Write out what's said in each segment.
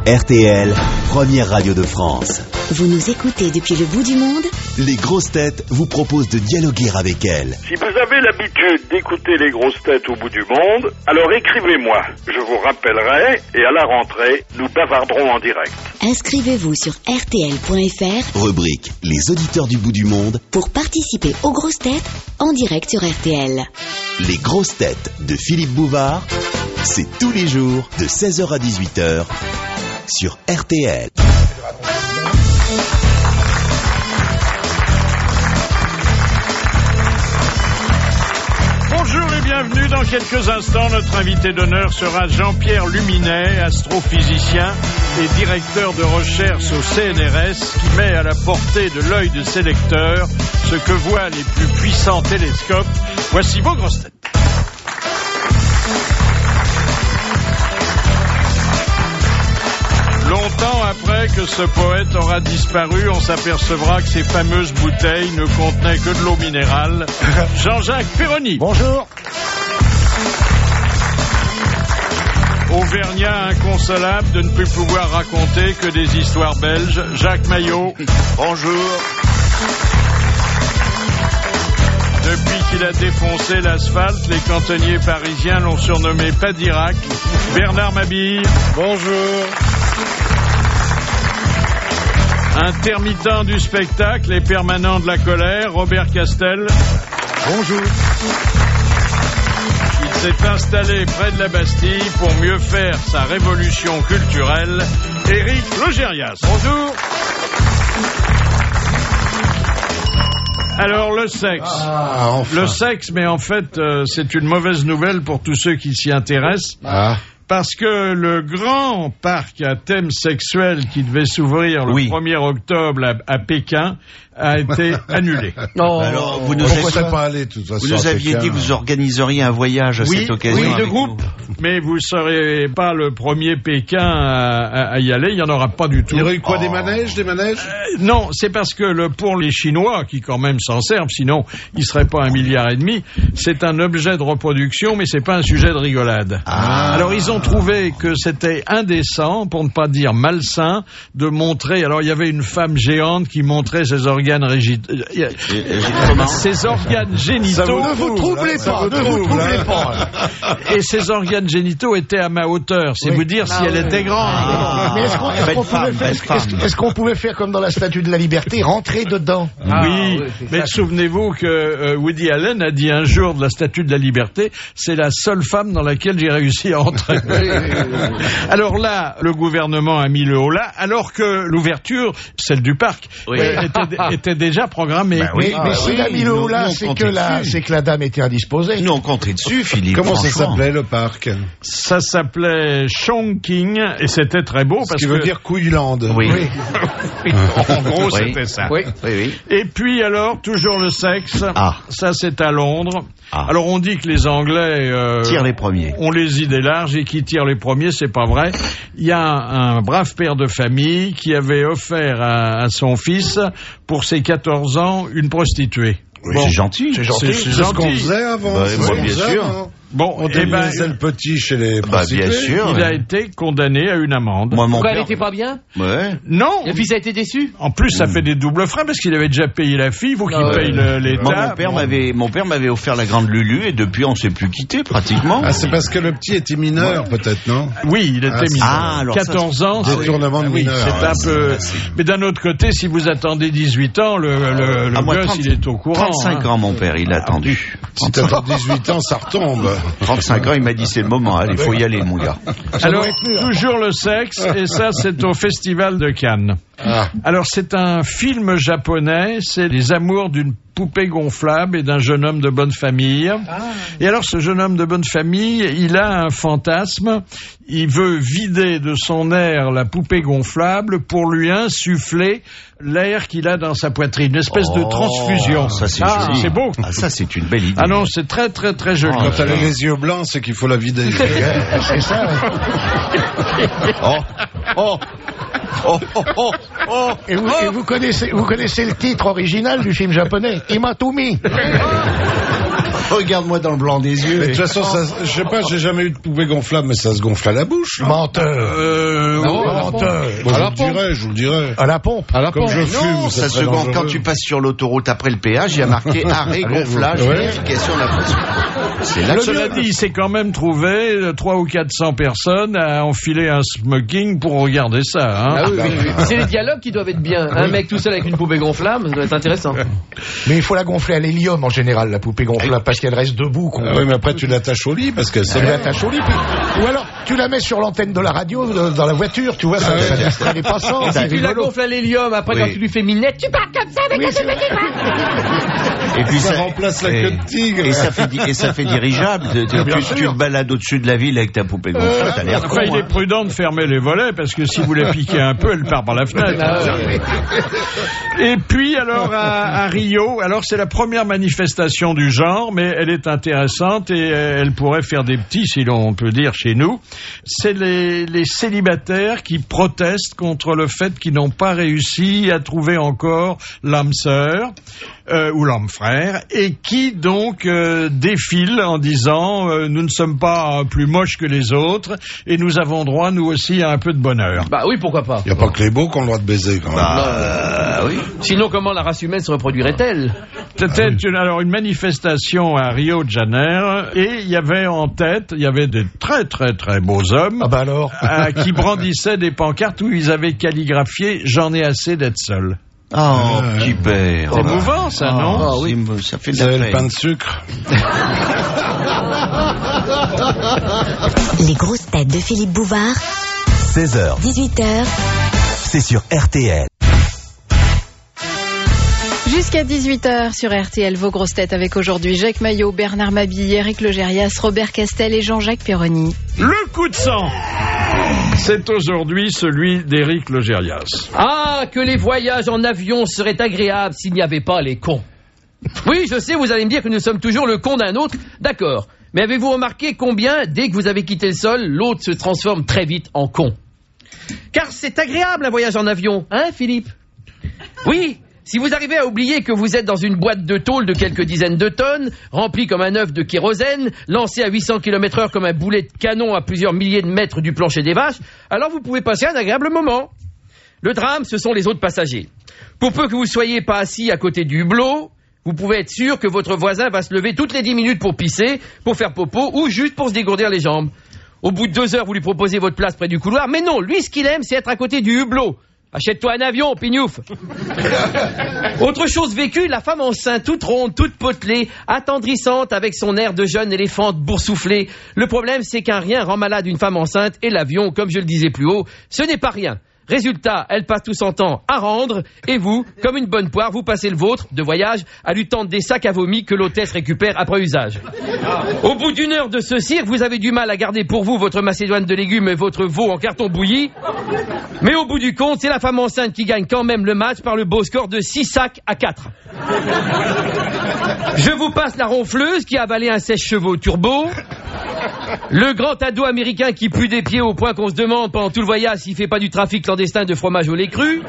RTL, première radio de France. Vous nous écoutez depuis le bout du monde? Les grosses têtes vous proposent de dialoguer avec elles. Si vous avez l'habitude d'écouter les grosses têtes au bout du monde, alors écrivez-moi. Je vous rappellerai et à la rentrée, nous bavarderons en direct. Inscrivez-vous sur rtl.fr, Rubrique Les auditeurs du bout du monde, pour participer aux grosses têtes en direct sur RTL. les grosses têtes de Philippe Bouvard, c'est tous les jours de 16h à 18h sur RTL. Bonjour et bienvenue. Dans quelques instants, notre invité d'honneur sera Jean-Pierre Luminet, astrophysicien et directeur de recherche au CNRS, qui met à la portée de l'œil de ses lecteurs ce que voient les plus puissants télescopes. Voici vos grosses têtes. Longtemps après que ce poète aura disparu, on s'apercevra que ces fameuses bouteilles ne contenaient que de l'eau minérale. Jean-Jacques Perroni. Bonjour. Auvergnat inconsolable de ne plus pouvoir raconter que des histoires belges. Jacques Maillot. Bonjour. Depuis qu'il a défoncé l'asphalte, les cantonniers parisiens l'ont surnommé Padirac. Bernard Mabille. Bonjour. Intermittent du spectacle et permanent de la colère, Robert Castel. Bonjour. Il s'est installé près de la Bastille pour mieux faire sa révolution culturelle, Éric Logérias. Bonjour. Alors, le sexe. Enfin. Le sexe, mais en fait, c'est une mauvaise nouvelle pour tous ceux qui s'y intéressent. Parce que le grand parc à thème sexuel qui devait s'ouvrir le 1er octobre à Pékin a été annulé. Alors, vous nous aviez dit que vous organiseriez un voyage à cette occasion. Oui, de groupe. Mais vous ne serez pas le premier Pékin à y aller. Il n'y en aura pas du tout. Il y aurait eu quoi, des manèges Non, c'est parce que pour les Chinois, qui quand même s'en servent, sinon ils ne seraient pas 1,5 milliard, c'est un objet de reproduction, mais c'est pas un sujet de rigolade. Alors ils ont trouvé que c'était indécent, pour ne pas dire malsain, de montrer. Alors il y avait une femme géante qui montrait ses organes génitaux. Ne vous troublez pas. Et ses organes génitaux étaient à ma hauteur. C'est vous dire si elle était grande. Mais est-ce qu'on pouvait faire comme dans la Statue de la Liberté, rentrer dedans? Mais souvenez-vous que Woody Allen a dit un jour de la Statue de la Liberté, c'est la seule femme dans laquelle j'ai réussi à entrer. Alors là, le gouvernement a mis le haut là, alors que l'ouverture, celle du parc, était déjà programmée. Mais s'il a mis le haut là, c'est que la dame était indisposée. Nous on comptait dessus, Philippe. Comment ça s'appelait le parc? Ça s'appelait Chongqing et c'était très beau parce que... veut dire Couilland. Oui. En gros, c'était ça. Oui. Et puis alors, toujours le sexe. Ça c'est à Londres. Alors on dit que les Anglais tirent les premiers. Ont les idées larges et qui tirent les premiers, c'est pas vrai. Il y a un brave père de famille qui avait offert à son fils pour ses 14 ans une prostituée. Oui, c'est gentil. C'est ce qu'on faisait avant. Moi, bien sûr. Bon, on délisait le petit chez les prostituées. Bien sûr. Il a été condamné à une amende. Pourquoi elle était pas bien? Ouais. Non. Le fils a été déçu? En plus, ça fait des doubles frais parce qu'il avait déjà payé la fille, il faut qu'il paye l'État. Mon père m'avait offert la grande Lulu et depuis on s'est plus quitté pratiquement. C'est parce que le petit était mineur peut-être, non? Oui, il était mineur. Alors 14 ans. Détournement de mineur. C'est un peu. Mais d'un autre côté, si vous attendez 18 ans, le gosse, il est au courant. 35 ans, mon père, il a attendu. Si t'attends 18 ans, ça retombe. 35 ans, il m'a dit c'est le moment, allez, il faut y aller, mon gars. Alors, toujours le sexe, et ça, c'est au Festival de Cannes. Alors, c'est un film japonais, c'est Les amours d'une poupée gonflable et d'un jeune homme de bonne famille. Et alors, ce jeune homme de bonne famille, il a un fantasme. Il veut vider de son air la poupée gonflable pour lui insuffler l'air qu'il a dans sa poitrine. Une espèce de transfusion. Ça, c'est joli. C'est beau. Ça, c'est une belle idée. Ah non, c'est très, très, très joli. Quand elle a les yeux blancs, c'est qu'il faut la vider. C'est ça. Et vous connaissez le titre original du film japonais, Imatumi. Regarde-moi dans le blanc des yeux. Mais de toute façon, je sais pas, j'ai jamais eu de poupée gonflable, mais ça se gonfle à la bouche. Menteur. ouais, je vous le dirais. À la pompe. Comme je fume, non, ça se vend quand tu passes sur l'autoroute après le péage, il y a marqué arrêt gonflage, vérification de la pression. C'est là. Cela dit, il s'est quand même trouvé 300 ou 400 personnes à enfiler un smoking pour regarder ça. Hein. Ah oui. C'est les dialogues qui doivent être bien. Un mec tout seul avec une poupée gonflable, ça doit être intéressant. Mais il faut la gonfler à l'hélium en général, la poupée gonflable, parce qu'elle reste debout. Oui, mais après tu l'attaches au lit, parce que tu l'attaches au lit. Ou alors tu la mets sur l'antenne de la radio dans la voiture, tu vois, ça distrait les passants. Si tu la gonfles à l'hélium, après quand tu lui fais minette, tu parles comme ça avec Et puis ça remplace la queue de tigre. Et ça fait dirigeable. Tu te balades au-dessus de la ville avec ta poupée gonflable. T'as l'air con, il est prudent de fermer les volets parce que si vous la piquez un peu, elle part par la fenêtre. Et puis alors à Rio, alors c'est la première manifestation du genre, mais elle est intéressante et elle pourrait faire des petits, si l'on peut dire, chez nous. C'est les célibataires qui protestent contre le fait qu'ils n'ont pas réussi à trouver encore l'âme sœur ou l'âme frère, et qui donc défilent en disant nous ne sommes pas plus moches que les autres et nous avons droit nous aussi à un peu de bonheur. Bah oui, pourquoi pas. Il n'y a pas que les beaux qui ont le droit de baiser quand même. Oui. Sinon, comment la race humaine se reproduirait-elle? C'était alors une manifestation à Rio de Janeiro et il y avait en tête, il y avait des très très très beaux hommes qui brandissaient des pancartes où ils avaient calligraphié « J'en ai assez d'être seul ». Oh, qui perd. C'est émouvant, ça, non? Oui, ça fait de la peine. Le pain de sucre. Les grosses têtes de Philippe Bouvard. 16h. 18h. C'est sur RTL. Jusqu'à 18h sur RTL, vos grosses têtes avec aujourd'hui Jacques Maillot, Bernard Mabille, Éric Legérias, Robert Castel et Jean-Jacques Perroni. Le coup de sang, c'est aujourd'hui celui d'Éric Legérias. Ah, que les voyages en avion seraient agréables s'il n'y avait pas les cons. Oui, je sais, vous allez me dire que nous sommes toujours le con d'un autre, d'accord. Mais avez-vous remarqué combien, dès que vous avez quitté le sol, l'autre se transforme très vite en con? Car c'est agréable un voyage en avion, hein Philippe? Oui. Si vous arrivez à oublier que vous êtes dans une boîte de tôle de quelques dizaines de tonnes, remplie comme un œuf de kérosène, lancée à 800 km/h comme un boulet de canon à plusieurs milliers de mètres du plancher des vaches, alors vous pouvez passer un agréable moment. Le drame, ce sont les autres passagers. Pour peu que vous soyez pas assis à côté du hublot, vous pouvez être sûr que votre voisin va se lever toutes les 10 minutes pour pisser, pour faire popo ou juste pour se dégourdir les jambes. Au bout de 2 heures, vous lui proposez votre place près du couloir, mais non, lui, ce qu'il aime, c'est être à côté du hublot. Achète-toi un avion, pignouf. Autre chose vécue, la femme enceinte, toute ronde, toute potelée, attendrissante avec son air de jeune éléphante boursouflée. Le problème, c'est qu'un rien rend malade une femme enceinte et l'avion, comme je le disais plus haut, ce n'est pas rien. Résultat, elle passe tout son temps à rendre et vous, comme une bonne poire, vous passez le vôtre de voyage à lui tendre des sacs à vomi que l'hôtesse récupère après usage. Au bout d'1 heure de ce cirque, vous avez du mal à garder pour vous votre macédoine de légumes et votre veau en carton bouilli. Mais au bout du compte, c'est la femme enceinte qui gagne quand même le match par le beau score de 6 sacs à 4. Je vous passe la ronfleuse qui a avalé un sèche-chevaux turbo. Le grand ado américain qui pue des pieds au point qu'on se demande pendant tout le voyage s'il fait pas du trafic clandestin de fromage au lait cru.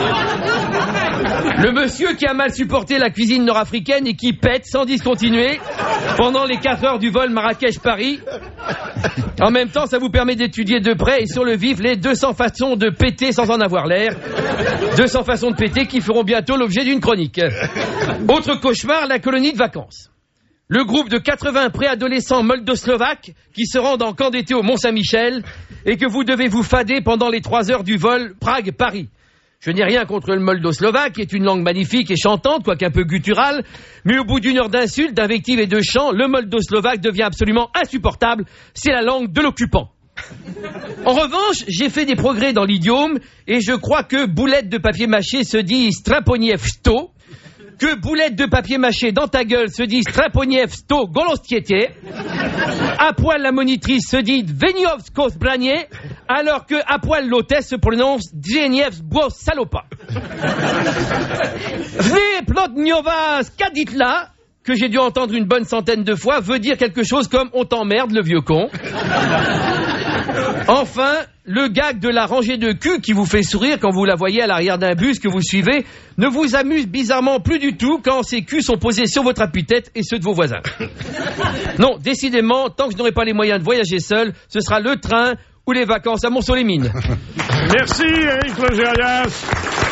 Le monsieur qui a mal supporté la cuisine nord-africaine et qui pète sans discontinuer pendant les 4 heures du vol Marrakech-Paris. En même temps, ça vous permet d'étudier de près et sur le vif les 200 façons de péter sans en avoir l'air. 200 façons de péter qui feront bientôt l'objet d'une chronique. Autre cauchemar, la colonie de vacances. Le groupe de 80 préadolescents moldoslovaques qui se rendent en camp d'été au Mont-Saint-Michel et que vous devez vous fader pendant les 3 heures du vol Prague-Paris. Je n'ai rien contre le moldoslovaque, qui est une langue magnifique et chantante, quoique un peu gutturale, mais au bout d'1 heure d'insultes, d'invectives et de chants, le moldoslovaque devient absolument insupportable. C'est la langue de l'occupant. En revanche, j'ai fait des progrès dans l'idiome et je crois que boulette de papier mâché se dit straponiev-sto, que boulette de papier mâché dans ta gueule se dit straponiev-sto golostiete, à poil la monitrice se dit veniovskos branier, alors que à poil l'hôtesse se prononce djenievs-bos salopa. Vne plotniova skaditla, que j'ai dû entendre une bonne centaine de fois, veut dire quelque chose comme on t'emmerde le vieux con. Enfin, le gag de la rangée de cul qui vous fait sourire quand vous la voyez à l'arrière d'un bus que vous suivez ne vous amuse bizarrement plus du tout quand ces culs sont posés sur votre appui-tête et ceux de vos voisins. Non, décidément, tant que je n'aurai pas les moyens de voyager seul, ce sera le train ou les vacances à Mont-sur-les-Mines. Merci, Éric Logérias.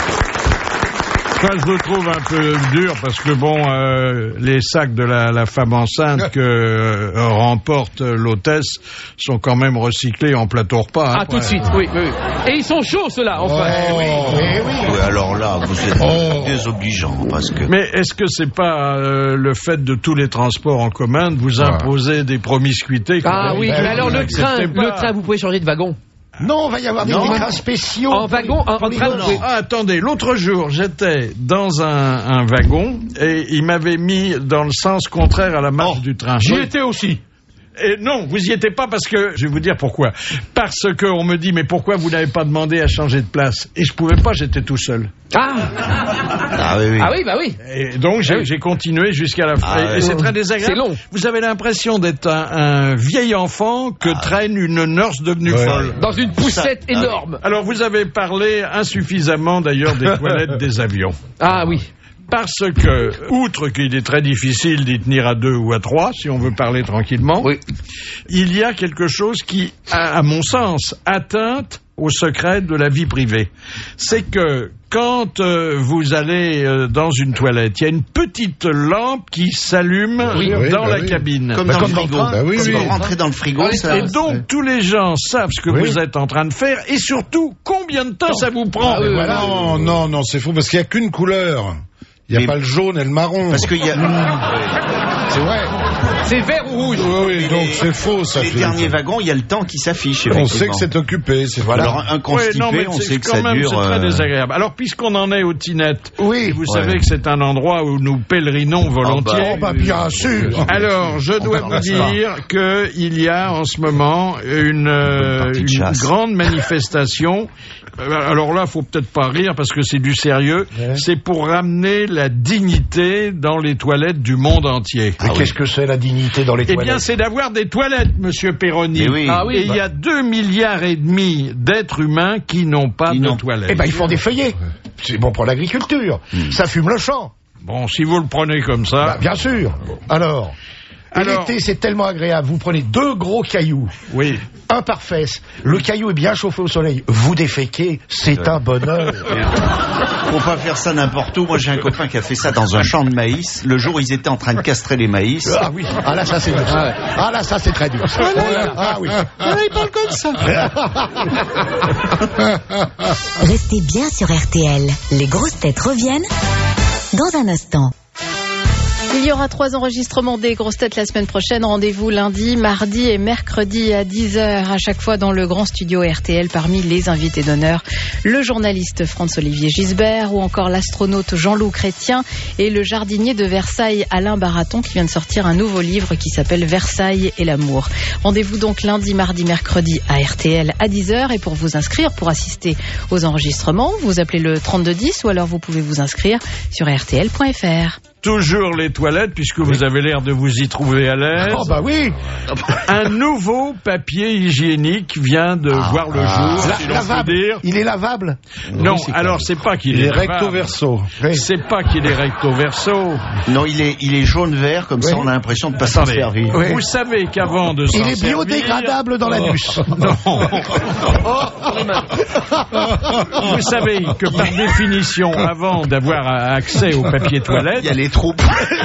Enfin, je le trouve un peu dur parce que les sacs de la femme enceinte que remporte l'hôtesse sont quand même recyclés en plateau repas. Ah, tout de suite, oui. Et ils sont chauds, ceux-là, enfin. Oui, alors là, vous êtes désobligeant, parce que... Mais est-ce que c'est pas le fait de tous les transports en commun de vous imposer des promiscuités? Ah oui, mais alors le train, vous pouvez changer de wagon. Non, il va y avoir des trains spéciaux. En wagon, en train. Ah, attendez, l'autre jour, j'étais dans un wagon et il m'avait mis dans le sens contraire à la marche du train. J'y étais aussi. Et non, vous y étiez pas parce que, je vais vous dire pourquoi. Parce que on me dit, mais pourquoi vous n'avez pas demandé à changer de place? Et je pouvais pas, j'étais tout seul. Ah oui, bah oui. Et donc j'ai continué jusqu'à la fin. Et c'est très désagréable. C'est long. Vous avez l'impression d'être un vieil enfant que traîne une nurse devenue folle. Dans une poussette énorme. Alors vous avez parlé insuffisamment d'ailleurs des toilettes des avions. Ah oui. Parce que, outre qu'il est très difficile d'y tenir à 2 ou à 3, si on veut parler tranquillement, il y a quelque chose qui, à mon sens, atteinte au secret de la vie privée. C'est que quand vous allez dans une toilette, il y a une petite lampe qui s'allume dans la cabine. Comme dans le frigo. Pour rentrer dans le frigo. Et donc, tous les gens savent ce que vous êtes en train de faire et surtout, combien de temps ça vous prend. Non, c'est faux, parce qu'il n'y a qu'une couleur. Il n'y a pas le jaune et le marron. Parce qu'il y a... C'est vrai. C'est vert ou rouge. Oui, donc c'est faux, ça. Les derniers wagons, il y a le temps qui s'affiche. On sait que c'est occupé. Alors, un constipé, on sait que ça dure... C'est très désagréable. Alors, puisqu'on en est aux Tinettes, et vous savez que c'est un endroit où nous pèlerinons volontiers. Bien sûr. Alors, je dois vous dire qu'il y a en ce moment une grande manifestation. Alors là, faut peut-être pas rire parce que c'est du sérieux. C'est pour ramener la dignité dans les toilettes du monde entier. Qu'est-ce que c'est la dignité dans les toilettes? Eh bien, c'est d'avoir des toilettes, monsieur Perroni. Et il y a 2,5 milliards d'êtres humains qui n'ont pas de toilettes. Eh ben, ils font des feuillets. C'est bon pour l'agriculture. Ça fume le champ. Bon, si vous le prenez comme ça... Bien sûr. Alors, l'été, c'est tellement agréable. Vous prenez 2 gros cailloux. Oui. Un par fesse. Le caillou est bien chauffé au soleil. Vous déféquez, c'est un bonheur. Faut pas faire ça n'importe où. Moi, j'ai un copain qui a fait ça dans un champ de maïs. Le jour où ils étaient en train de castrer les maïs. Ah oui. Ah là, ça c'est dur. Ah là, ça c'est très dur. Ah oui. Il parle comme ça. Restez bien sur RTL. Les grosses têtes reviennent dans un instant. Il y aura 3 enregistrements des grosses têtes la semaine prochaine. Rendez-vous lundi, mardi et mercredi à 10h, à chaque fois dans le grand studio RTL. Parmi les invités d'honneur, le journaliste Franz-Olivier Gisbert ou encore l'astronaute Jean-Loup Chrétien et le jardinier de Versailles Alain Baraton qui vient de sortir un nouveau livre qui s'appelle Versailles et l'amour. Rendez-vous donc lundi, mardi, mercredi à RTL à 10h. Et pour vous inscrire, pour assister aux enregistrements, vous appelez le 3210 ou alors vous pouvez vous inscrire sur rtl.fr. Toujours les toilettes, puisque vous avez l'air de vous y trouver à l'aise. Oh bah oui. Un nouveau papier hygiénique vient de voir le jour, si l'on peut dire. Il est lavable? Non, alors c'est pas qu'il est recto verso. C'est pas qu'il est recto verso. Non, il est jaune-vert, comme ça on a l'impression de pas s'en servir. Vous savez qu'avant de s'en servir... Il est biodégradable dans l'anus. Non. Vous savez que par définition, avant d'avoir accès au papier toilette, il y a les trous.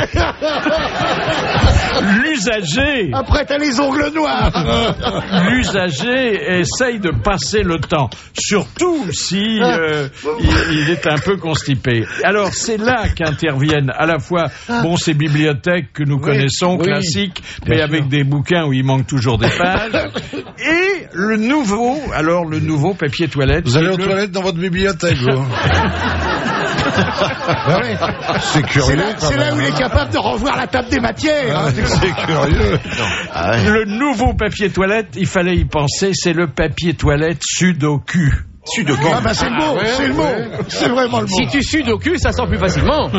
L'usager... Après, t'as les ongles noirs. L'usager essaye de passer le temps, surtout si il est un peu constipé. Alors, c'est là qu'interviennent à la fois ces bibliothèques que nous connaissons, classiques, mais avec des bouquins où il manque toujours des pages, et le nouveau papier toilette. Vous allez aux toilettes dans votre bibliothèque, vous. C'est curieux. C'est là où il est capable de revoir la table des matières. C'est curieux. Le nouveau papier toilette, il fallait y penser, c'est le papier toilette Sudoku. Sudoku. Ah bah c'est le mot, c'est le mot. C'est vraiment le mot. Si tu sudoku, ça sort plus facilement.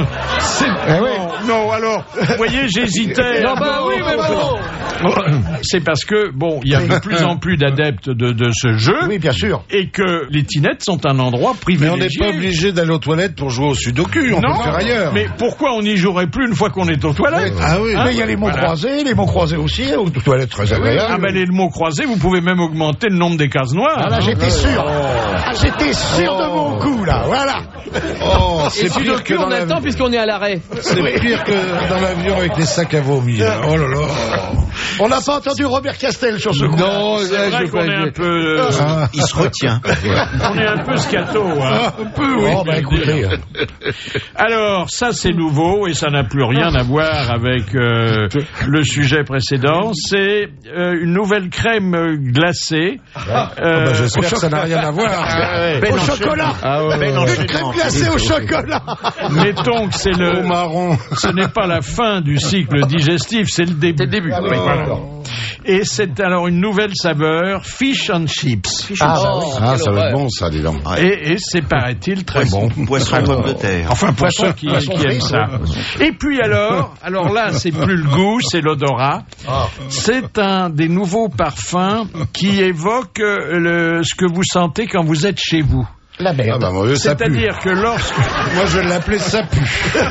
Non, alors, vous voyez, j'hésitais. Non, bah oui, mais bon. C'est parce que, bon, il y a de plus en plus d'adeptes de ce jeu. Oui, bien sûr. Et que les tinettes sont un endroit Mais privilégié. on n'est pas obligé d'aller aux toilettes pour jouer au Sudoku, on peut le faire ailleurs. Mais pourquoi on n'y jouerait plus une fois qu'on est aux toilettes? Ah oui. Mais il y a les mots croisés aussi, aux toilettes très agréables. Ah ben les mots croisés, vous pouvez même augmenter le nombre des cases noires. Ah là, j'étais sûr. Ah, j'étais sûr de mon coup, là. Voilà. Oh, Et c'est pire que sudoku, dans on attend puisqu'on est à l'arrêt. C'est pire que dans l'avion avec les sacs à vomi. Là. Oh là là. On n'a pas entendu Robert Castel sur ce coup. Non, C'est vrai qu'on est un peu... Il se retient. on est un peu scato, hein. Un peu, oui. Oh, bah écoutez. Alors, ça c'est nouveau et ça n'a plus rien à voir avec le sujet précédent. C'est une nouvelle crème glacée. J'espère que ça n'a rien à voir. Au chocolat. Une crème glacée au chocolat. Mettons que c'est Au marron. ce n'est pas la fin du cycle digestif, c'est le début. C'est le début. Oui, voilà. Et c'est alors une nouvelle saveur, fish and chips. Ça va être bon, ça, dis donc. Et c'est, paraît-il, très bon. Poisson pomme de terre. Enfin, pour ceux qui aiment ça. Et puis alors là, c'est plus le goût, c'est l'odorat. C'est un des nouveaux parfums qui évoque ce que vous sentez quand vous êtes chez vous. La merde. Ah bah, moi, ça pue. C'est-à-dire que lorsque... Moi, je l'appelais ça pue.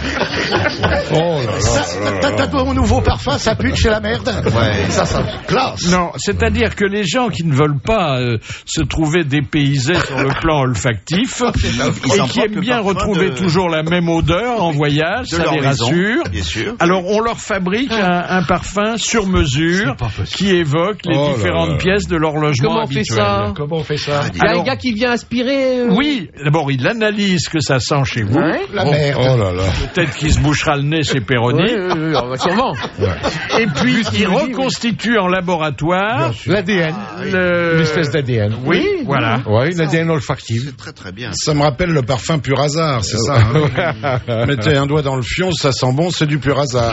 Oh là là. T'as ton nouveau parfum, ça pue de chez la merde. Ouais. Ça classe. Non, c'est-à-dire que les gens qui ne veulent pas se trouver dépaysés sur le plan olfactif et qui aiment bien retrouver toujours la même odeur en voyage, ça les rassure. Bien sûr. Alors on leur fabrique un parfum sur mesure qui évoque les différentes pièces de leur logement Comment on fait habituel. ça? Comment on fait ça? Il y a un gars qui vient aspirer. Oui, d'abord il analyse ce que ça sent chez vous. La merde. Oh là là. Peut-être qu'il se bouchera le nez chez Perroni. Sûrement. Et puis il reconstitue en laboratoire L'ADN. Une espèce d'ADN. Oui, voilà. Oui, une ADN olfactive. C'est très très bien. Ça me rappelle le parfum pur hasard, c'est ça. Hein. Mettez un doigt dans le fion, ça sent bon, c'est du pur hasard.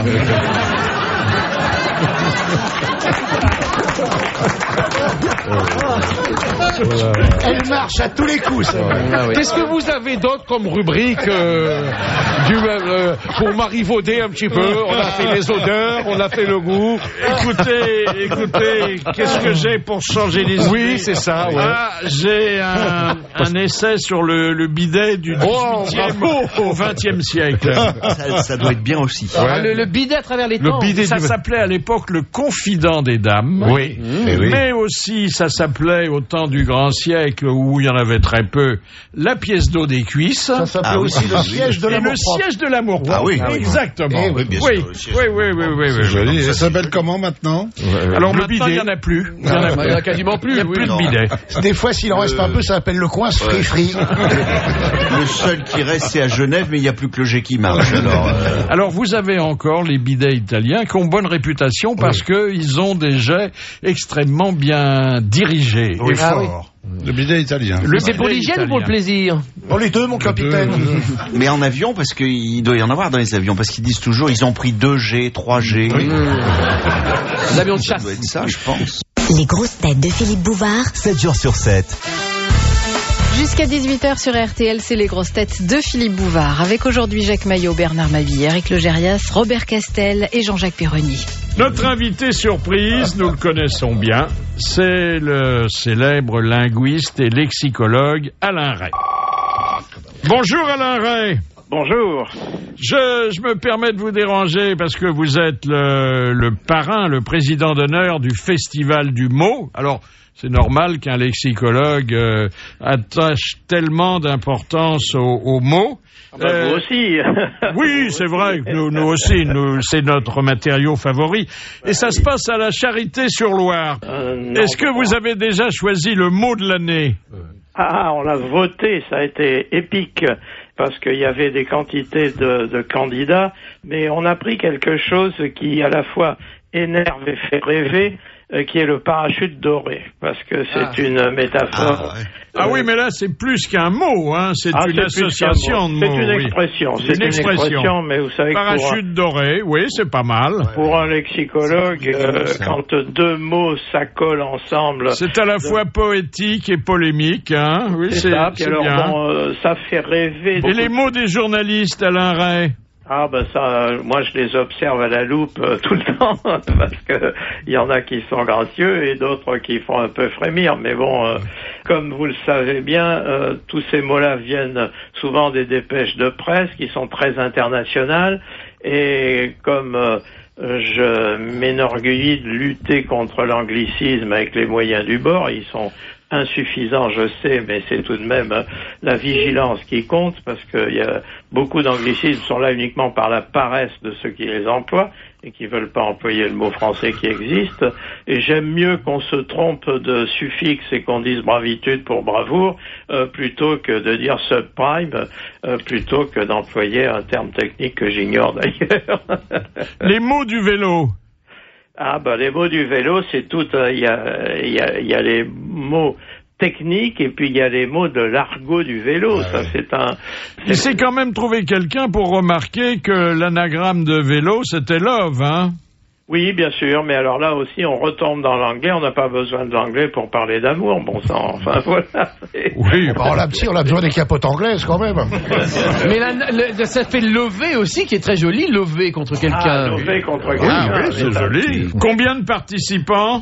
Elle marche à tous les coups, ça. Qu'est-ce que vous avez d'autre comme rubrique pour marivauder un petit peu? On a fait les odeurs, on a fait le goût. Écoutez, qu'est-ce que j'ai pour changer les idées? Oui, c'est ça, ouais. Ah, j'ai un essai sur le bidet du 18e au 20e siècle. Ça doit être bien aussi. Ah, le bidet à travers les temps. Ça s'appelait à l'époque le confident des dames. Oui. Mais aussi, ça s'appelait au temps du grand siècle où il y en avait très peu, la pièce d'eau des cuisses. Ça s'appelait aussi le siège de Et l'amour le propre. siège de l'amour propre. Ah oui. Exactement. Eh oui, bien sûr, le siège. Oui. Joli. Ça s'appelle comment maintenant? Alors maintenant, il n'y en a plus. Il n'y en a quasiment plus. Il n'y a plus de bidet. Des fois, s'il en reste un peu, ça s'appelle le coin free. Le seul qui reste, c'est à Genève, mais il n'y a plus que le jet qui marche. Alors, vous avez encore les bidets italiens qui ont bonne réputation parce qu'ils ont des jets extrêmement bien dirigés et forts. Le bidet italien. C'est pour l'hygiène ou pour le plaisir? Pour les deux, mon capitaine. Mais en avion, parce qu'il doit y en avoir dans les avions, parce qu'ils disent toujours, ils ont pris 2G, 3G. L'avion de Ça chasse. doit être ça, je pense. Les grosses têtes de Philippe Bouvard. 7 jours sur 7. Jusqu'à 18h sur RTL, c'est les grosses têtes de Philippe Bouvard. Avec aujourd'hui Jacques Maillot, Bernard Mabille, Eric Logérias, Robert Castel et Jean-Jacques Perroni. Notre invité surprise, nous le connaissons bien, c'est le célèbre linguiste et lexicologue Alain Ray. Bonjour Alain Ray. Bonjour. Je me permets de vous déranger parce que vous êtes le parrain, le président d'honneur du Festival du mot. Alors, c'est normal qu'un lexicologue attache tellement d'importance aux mots. Vous aussi. Oui, c'est vrai, nous aussi, c'est notre matériau favori. Et ça se passe à la Charité-sur-Loire. Est-ce que vous avez déjà choisi le mot de l'année? On a voté, ça a été épique, parce qu'il y avait des quantités de candidats, mais on a pris quelque chose qui à la fois énerve et fait rêver, qui est le parachute doré, parce que c'est une métaphore. Ah oui, mais là, c'est plus qu'un mot, hein. C'est une association de mots. C'est une expression. C'est une expression, mais vous savez que parachute doré, oui, c'est pas mal. Pour un lexicologue, quand deux mots s'accolent ensemble... C'est à la fois poétique et polémique, hein. Oui, c'est ça. Puis alors, bon, ça fait rêver... Et les mots des journalistes, Alain Ray? Ah ben ça, moi je les observe à la loupe tout le temps, parce que il y en a qui sont gracieux et d'autres qui font un peu frémir, mais bon, comme vous le savez bien, tous ces mots-là viennent souvent des dépêches de presse qui sont très internationales, et comme je m'enorgueillis de lutter contre l'anglicisme avec les moyens du bord, ils sont insuffisant, je sais, mais c'est tout de même la vigilance qui compte, parce qu'il y a beaucoup d'anglicismes sont là uniquement par la paresse de ceux qui les emploient et qui veulent pas employer le mot français qui existe. Et j'aime mieux qu'on se trompe de suffixe et qu'on dise bravitude pour bravoure, plutôt que de dire subprime, plutôt que d'employer un terme technique que j'ignore d'ailleurs. Les mots du vélo. Ah ben les mots du vélo, c'est tout. Il y a les mots techniques et puis il y a les mots de l'argot du vélo. Ça c'est un. Il s'est quand même trouvé quelqu'un pour remarquer que l'anagramme de vélo c'était love, hein. Oui, bien sûr, mais alors là aussi, on retombe dans l'anglais, on n'a pas besoin de l'anglais pour parler d'amour, bon sang, enfin voilà. Oui, on a besoin des capotes anglaises quand même. Mais ça fait lever aussi, qui est très joli, lever contre quelqu'un. Ah, lever contre quelqu'un. Oui, c'est joli. Combien de participants?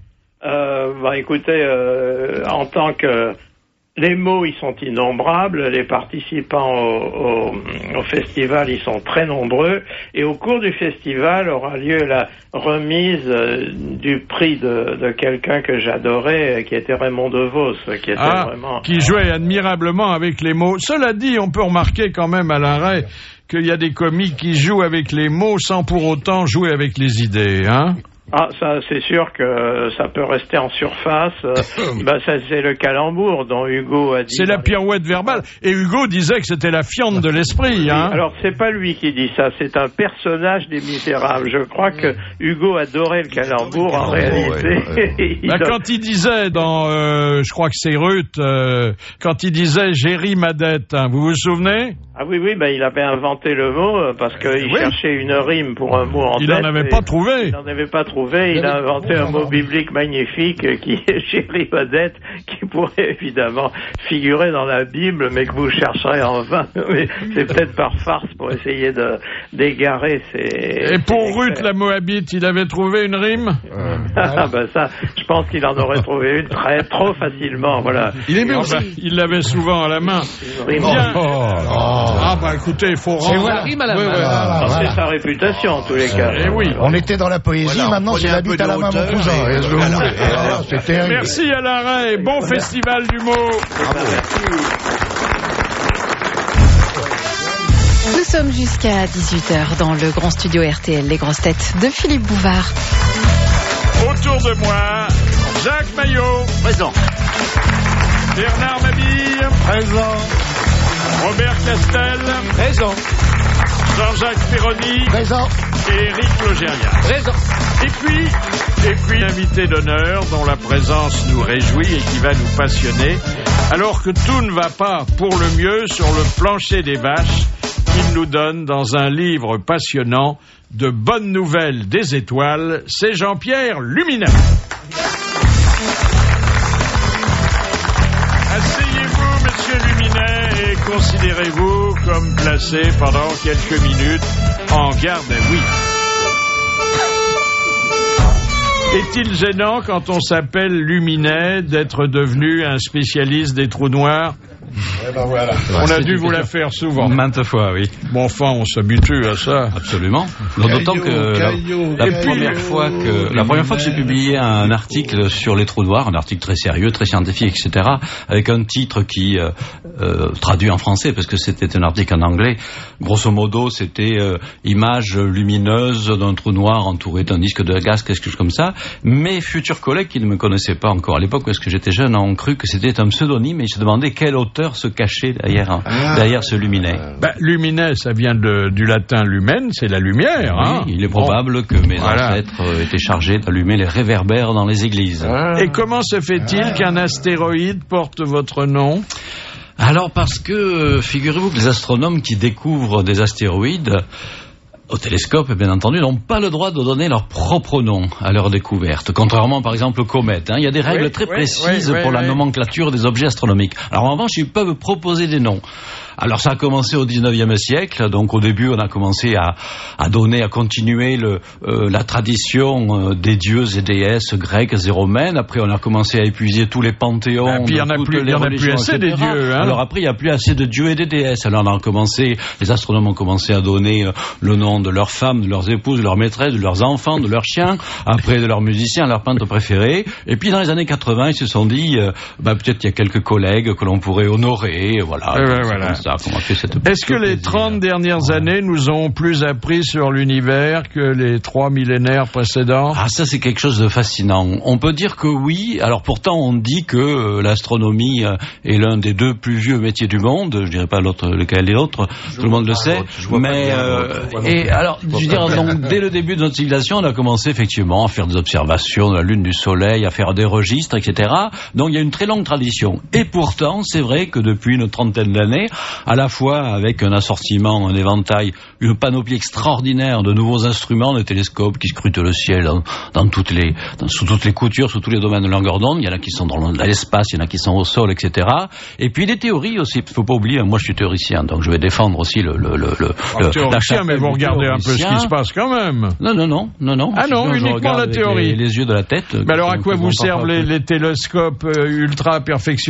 Écoutez, en tant que... Les mots, ils sont innombrables, les participants au festival, ils sont très nombreux, et au cours du festival aura lieu la remise du prix de quelqu'un que j'adorais, qui était Raymond DeVos, qui était vraiment... qui jouait admirablement avec les mots. Cela dit, on peut remarquer quand même, Alain Ray, qu'il y a des comiques qui jouent avec les mots sans pour autant jouer avec les idées, hein. Ah, ça, c'est sûr que ça peut rester en surface. Ça, c'est le calembour dont Hugo a dit. C'est la pirouette verbale. Et Hugo disait que c'était la fiente de l'esprit, hein. Alors, c'est pas lui qui dit ça, c'est un personnage des Misérables. Je crois que Hugo adorait le calembour, en réalité. Quand il disait dans, je crois que c'est Ruth, quand il disait j'ai ri ma dette, hein, vous vous souvenez? Ah oui, il avait inventé le mot, parce qu'il cherchait une rime pour un mot en tête. Il n'en avait pas trouvé. Il n'en avait pas trouvé. Il a inventé un mot biblique magnifique qui est chérie Odette, qui pourrait évidemment figurer dans la Bible, mais que vous chercherez en vain. Mais c'est peut-être par farce pour essayer d'égarer ces... Et pour Ruth la Moabite, il avait trouvé une rime? Ça, je pense qu'il en aurait trouvé une trop facilement, voilà. Il l'avait souvent à la main. Écoutez, il faut rendre... la rime à la main. C'est sa réputation, en tous les cas. Et oui. On était dans la poésie, maintenant c'est la bite à la main, mon cousin. C'est terrible. Merci Alain Ray, bon festival du mot. Nous sommes jusqu'à 18h dans le grand studio RTL, les grosses têtes de Philippe Bouvard. Autour de moi, Jacques Maillot. Présent. Bernard Mabille. Présent. Robert Castel. Présent. Jean-Jacques Perroni. Présent. Et Éric Logérias. Présent. Et puis l'invité d'honneur dont la présence nous réjouit et qui va nous passionner, alors que tout ne va pas pour le mieux sur le plancher des vaches, qu'il nous donne dans un livre passionnant de bonnes nouvelles des étoiles, c'est Jean-Pierre Luminet. Asseyez-vous, monsieur Luminet, et considérez-vous comme placé pendant quelques minutes en garde à vue. Est-il gênant quand on s'appelle Luminet d'être devenu un spécialiste des trous noirs? Voilà. On a dû vous la faire souvent. Maintes fois, oui. Bon, enfin, on s'habitue à ça. Absolument. D'autant que la première fois que j'ai publié un article sur les trous noirs, un article très sérieux, très scientifique, etc., avec un titre qui, traduit en français, parce que c'était un article en anglais, grosso modo, c'était image lumineuse d'un trou noir entouré d'un disque de gaz, quelque chose comme ça. Mes futurs collègues qui ne me connaissaient pas encore à l'époque, parce que j'étais jeune, ont cru que c'était un pseudonyme, et ils se demandaient quel auteur observateur se cachait derrière ce luminet. Luminet, ça vient du latin lumen, c'est la lumière. Oui, il est probable que mes ancêtres étaient chargés d'allumer les réverbères dans les églises. Et comment se fait-il qu'un astéroïde porte votre nom ? Alors parce que, figurez-vous que les astronomes qui découvrent des astéroïdes au télescope, bien entendu, n'ont pas le droit de donner leur propre nom à leur découverte, contrairement par exemple aux comètes. Il y a des règles très précises pour la nomenclature des objets astronomiques. Alors en revanche, ils peuvent proposer des noms. Alors ça a commencé au 19e siècle, donc au début on a commencé à continuer la tradition des dieux et déesses grecques et romaines. Après on a commencé à épuiser tous les panthéons. Puis il n'y en a plus assez des dieux. Alors après il n'y a plus assez de dieux et des déesses. Alors les astronomes ont commencé à donner le nom de leurs femmes, de leurs épouses, de leurs maîtresses, de leurs enfants, de leurs chiens, après de leurs musiciens, leurs peintres préférés. Et puis dans les années 80 ils se sont dit peut-être qu'il y a quelques collègues que l'on pourrait honorer. Voilà. Est-ce que les 30 dernières années nous ont plus appris sur l'univers que les 3 millénaires précédents ? Ça c'est quelque chose de fascinant. On peut dire que oui. Alors pourtant on dit que l'astronomie est l'un des 2 plus vieux métiers du monde. Je dirais pas lequel est l'autre. Tout le monde le sait. Mais donc dès le début de notre civilisation, on a commencé effectivement à faire des observations de la Lune, du Soleil, à faire des registres, etc. Donc il y a une très longue tradition. Et pourtant, c'est vrai que depuis une trentaine d'années, à la fois avec un assortiment, un éventail, une panoplie extraordinaire de nouveaux instruments, des télescopes qui scrutent le ciel sous toutes les coutures, sous tous les domaines de longueur d'onde. Il y en a qui sont dans l'espace, il y en a qui sont au sol, etc. Et puis des théories aussi. Il ne faut pas oublier, moi je suis théoricien, donc je vais défendre aussi théoricien, mais vous regardez un peu ce qui se passe quand même. Non. Ah non, uniquement la théorie. Les yeux de la tête. Mais alors à quoi vous servent les télescopes ultra perfectionnés ?